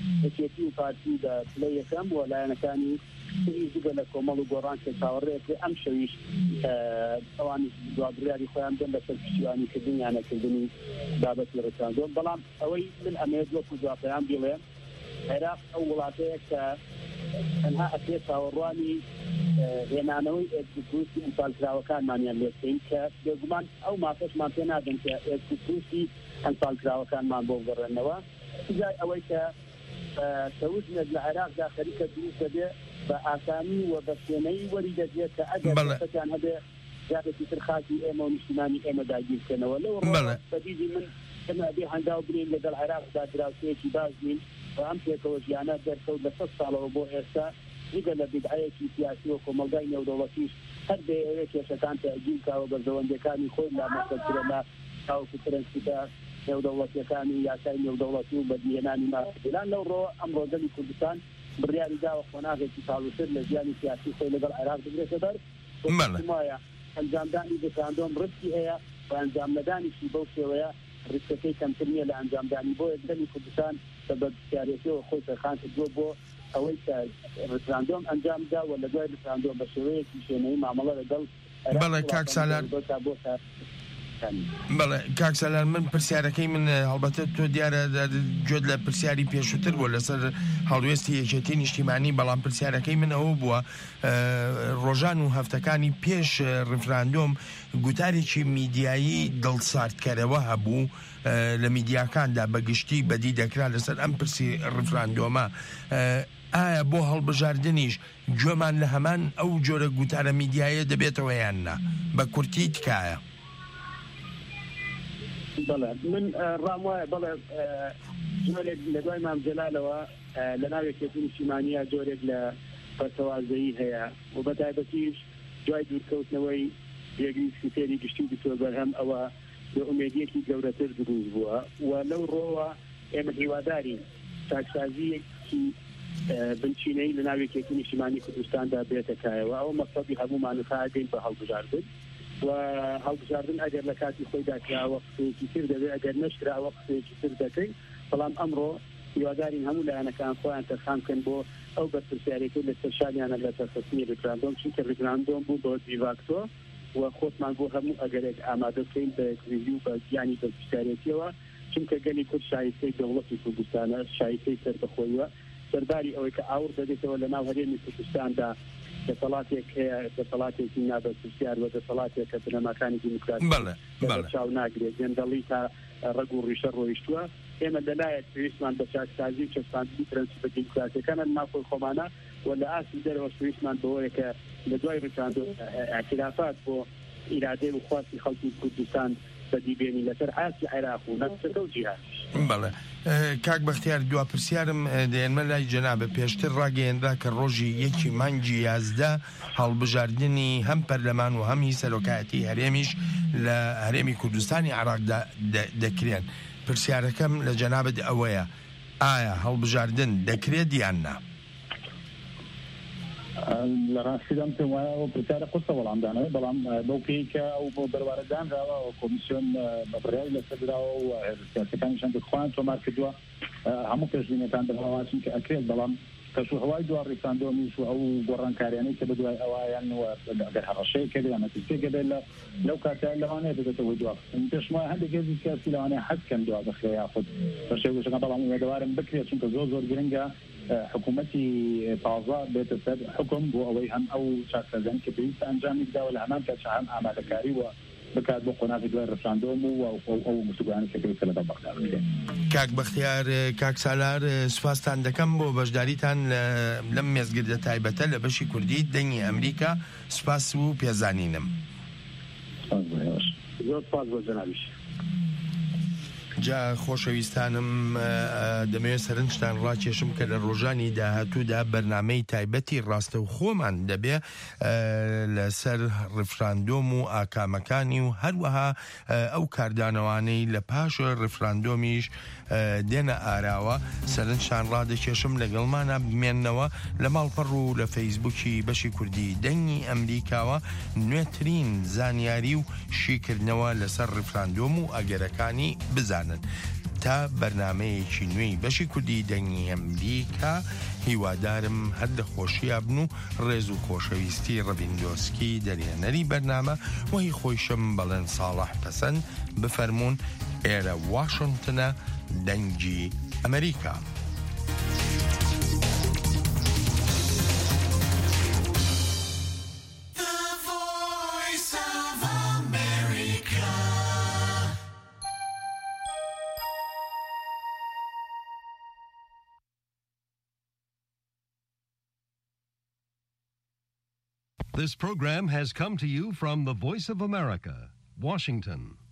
S6: یەکێتی و پارتی لە پلە یەکەم و لایەنەکانی تری جگە لە کۆمەڵ و گۆڕان کە چاوەڕێت ئەم شەویش ئەوانی دوابریاری خۆیان دەن لەسەر پشتیوانیکردن یانەکردنی بابەتی ڕێکخراندۆم. بەڵام ئەوەی من ئەمەیەت وەکو دوابریان بڵێم عێراق ئەو وڵاتەیە کە تەنها ئەکرێت چاوەڕوانی هێنانەوەی ئێرکوتروسی ئەمسالکراوەکانمانیان لێ بکەین کە بێگومان ئەو مافەشمان پێ نادەن کە ئێرکوتروسی ئەمسالکراوەکانمان بۆ بگەڕێنەوە جای ئەوەی کە سەوزمێت لە عێراقدا خەریکە دروست دەبێ بە ئاسانی و بە شوێنەی وەری دەبێت کە ئەگەرتان هەبێ جارێکی تر خاکی ئێمە و نیشتیمانی ئێمە داگیرکەنەوە لەو ڕۆ بەدیدی من کەمە بێ هەنگاو بنین لەگەڵ عێراقدا دراوسەیەکی باش بین و ئەم پێکەوە ژیانە دەرکەوت لە سەد ساڵەوە بۆ ئێستا دیگە لە بیدعەیەکی سیاسی و کۆمەلگای نێودەوڵەتیش هەر بێ ئەوەیە کێشەکان تەجیلکاوە بە زەوەندەکانی خۆی لا مەسەلکرە لە تاوەکو پرەنسیپە نێودەوڵەتیەکانی یاسای نێودەوڵەتی و بەدیهێنانی مافیلان لەو ڕۆ ئەم ڕۆژەلی کوردستان بڕیاری داوە خۆناغێکی تاڵوتر لە ژیانی سیاسی خۆی لەگەڵ عێراق بگرێتە بەر وایە ئەنجامدانی ڕێکخراندۆم ڕستی هەیە و ئەنجام نەدانیشی بەو شێوەیە ڕستەکەی کەمتر نیە لە ئەنجامدانی بۆ یەکدەمی کوردستان کە بە بەرپرسیارەتیەوە خۆی سەرخان کردووە بۆ ئەوەی کە ڕێکخراندۆم ئەنجامدا و لە دوای ڕێکخراندۆم بە شێوەیەکی شوێنەی مامەڵە لەگەڵ
S9: بەڵێ کاک سالار بەڵێ کاک سالار من پرسیارەکەی من هەڵبەتە تۆ دیارە گوێت لە پرسیاری پێشووتر بووە لەسەر هەڵوێستی یەکێتی نیشتیمانی بەڵام پرسیارەکەی من ئەوە بووە ڕۆژان و هەفتەکانی پێش ڕێفراندۆم گوتارێکی میدیایی دڵساردکەرەوە هەبوو لە میدیاکاندا بەگشتی بەدی دەکرا لەسەر ئەم پرسی ڕێفراندۆمە ئایا بۆ هەڵبژاردنیش گوێمان لە هەمان ئەو جۆرە گوتارە میدیایە دەبێتەوە یان نا بە کورتی تکایە؟
S6: بەڵێ من ڕام وایە بەڵێ جۆرێک لە دوای مامجەلالەوە لە ناو یەکێتی نیشتیمانیە جۆرێک لە بەسەوازایی هەیە و بەتایبەتیش دوای دوورکەوتنەوەی یەکگری فێری گشتی بتوە بەرهەم ئەوە بە ئومێدیەکی گەورەتر دروست بووە و لەو ڕۆوە ئێمە هیوادارین چاکسازیەکی بنچینەی لە ناو یەکێتی نیشتیمانی کوردستاندا بێتەکایەوە ئەو مەقسەدی هەموومان خاگەین بە هەڵبژاردن و هەڵبژاردن ئەگەر لە کاتی خۆیدا کراوە قسەیەکی تر دەبێت ئەگەر نەشراوە قسەیەکی تر دەکەین بەڵام ئەمڕۆ هیوادارین هەموو لایەنەکان خۆیان تەرخان بکەن بۆ ئەو بەرپرسیارەکەی لە سەرشانیانە لە تەخەسنی ڕێکخراندۆم چونکە ڕێکخراندۆم بوو بۆ دیڤاکتۆ و خۆتمان بۆ هەموو ئەگەرێک ئامادە بکەین بە یەکریزی و بە گیانی بەرپرسیارەتیەوە چونکە گەلی کورد شایستەی دەوڵەتی کوردستانە شایستەی سەربەخۆییوە سەرداری ئەوەی کە ئاور دەبێتەوە لە ناو هەرێمی کوردستاندا دەسەڵاتێک هەیە دەسەڵاتێکی نابەرپرسیار و دەسەڵاتێک کە بنەماکانی دیموکراسی چاو ناگرێت گەندەڵی تا ڕەگ و ڕیشە ڕۆیشتووە ئێمە لەلایەک پێویستمان بە چاکسازی چەسپاندنی پرەنسیپە دیموکراتیەکانە مافۆی خۆمانە و لە ئاسی دەرەوە پێویستمان بەوەیە کە لە دوای ڕێکخراندۆ ئاختلافات بۆ ئیرادەی و خواستی خەڵکی کوردستان بەدیبێنی لەسەر ئاسی عێراق و نەفسەکە و جیهاد.
S9: بەڵێ کاک بەختیار دوا پرسیارم دێنمە لای جەنابە پێشتر ڕاگەیەنرا کە ڕۆژی یەکی مانگی یازدە هەڵبژاردننی هەم پەرلەمان و هەمی سەرۆکایەتی هەرێمیش لە هەرێمی کوردستانی عێراقدا دەکرێن. پرسیارەکەم لە جەنابەت ئەوەیە ئایا هەڵبژاردن دەکرێت یان نا؟
S7: لە ڕاستیدام پێم وایە ئەو پرسیارە قورسە وەڵامدانەوە بەڵام بەو پێی کە ئەو بۆ بەروارەدانراوە و کۆمیسیۆن بە بڕیاری لەسەردراوە و سیاسەکانیشان دەخوان تۆمار کردووە هەموو پێشبینیەکان دەهاواسن کە ئەکرێت بەڵام کەسو هەوای دوا ڕێکخراندۆمیش و ئەو گۆڕانکاریانەی کە بەدوای ئەوایان ئەگەر هەڕەشەیە کردێ یان نەتیجەیەک بێت لەو کاتە لەوانەیە دەبێتەوە دوا پێشم وایە هەندێک هێزی سیاسی لەوانەیە حەزکەن دوا بخرێ یاخود بە شێوەیەکە بەڵام ئومێدەوارم بکرێت چونکە زۆر زۆر گرنگە حکوومەتی تازە بێتە سەر حکم بۆ ئەوەی هەم ئەو چاکسازیان کە پێویستە ئەنجامی بداوە لە هەمان کاتژ هەم ئامادەکاری و بکات بۆ قۆناغی دوای ڕێفراندۆم و ئەو گفتوگویانی کە پێویستە لەگەڵ بەغدا بکرێت.
S9: کاک بەختیار کاک سالار سوپاستان دەکەم بۆ بەشداریتان لەم مێزگردە تایبەتە لە بەشی کوردی دەنگی ئەمریکا. سوپاس و پێزانینم.
S6: زۆر سپاس بۆ جەنابیش.
S9: جا خۆشەویستانم دەمەوێت سەرنجتان ڕاکێشم کە لە ڕۆژانی داهاتوودا بەرنامەی تایبەتی ڕاستە و خۆمان دەبێ لەسەر ڕێفراندۆم و ئاکامەکانی و هەروەها ئەو کاردانەوانەی لە پاش ڕێفراندۆمیش دێنە ئاراوە سەرنجتان ڕادەکێشم لەگەڵمانە بمێننەوە لە ماڵپەڕ و لە فەیسبووکی بەشی کوردی دەنگی ئەمریکاوە نوێترین زانیاری و شیکردنەوە لەسەر ڕێفراندۆم و ئەگەرەکانی بزانن. دەکەنن تا بەرنمەیەکی نوێی بەشی کوردی دەنگی ئەمریکا هیوادارم هەر لە خۆشییا بن و ڕێز و خۆشەویستی ڕەڤیندۆسکی دەرێنەری بەرنامە وهی خۆیشم بەڵێن ساڵح پەسەند بفەرمونون ئێرە واشنگتنە دەنگی ئەمریکا.
S5: This program has come to you from the Voice of America, Washington.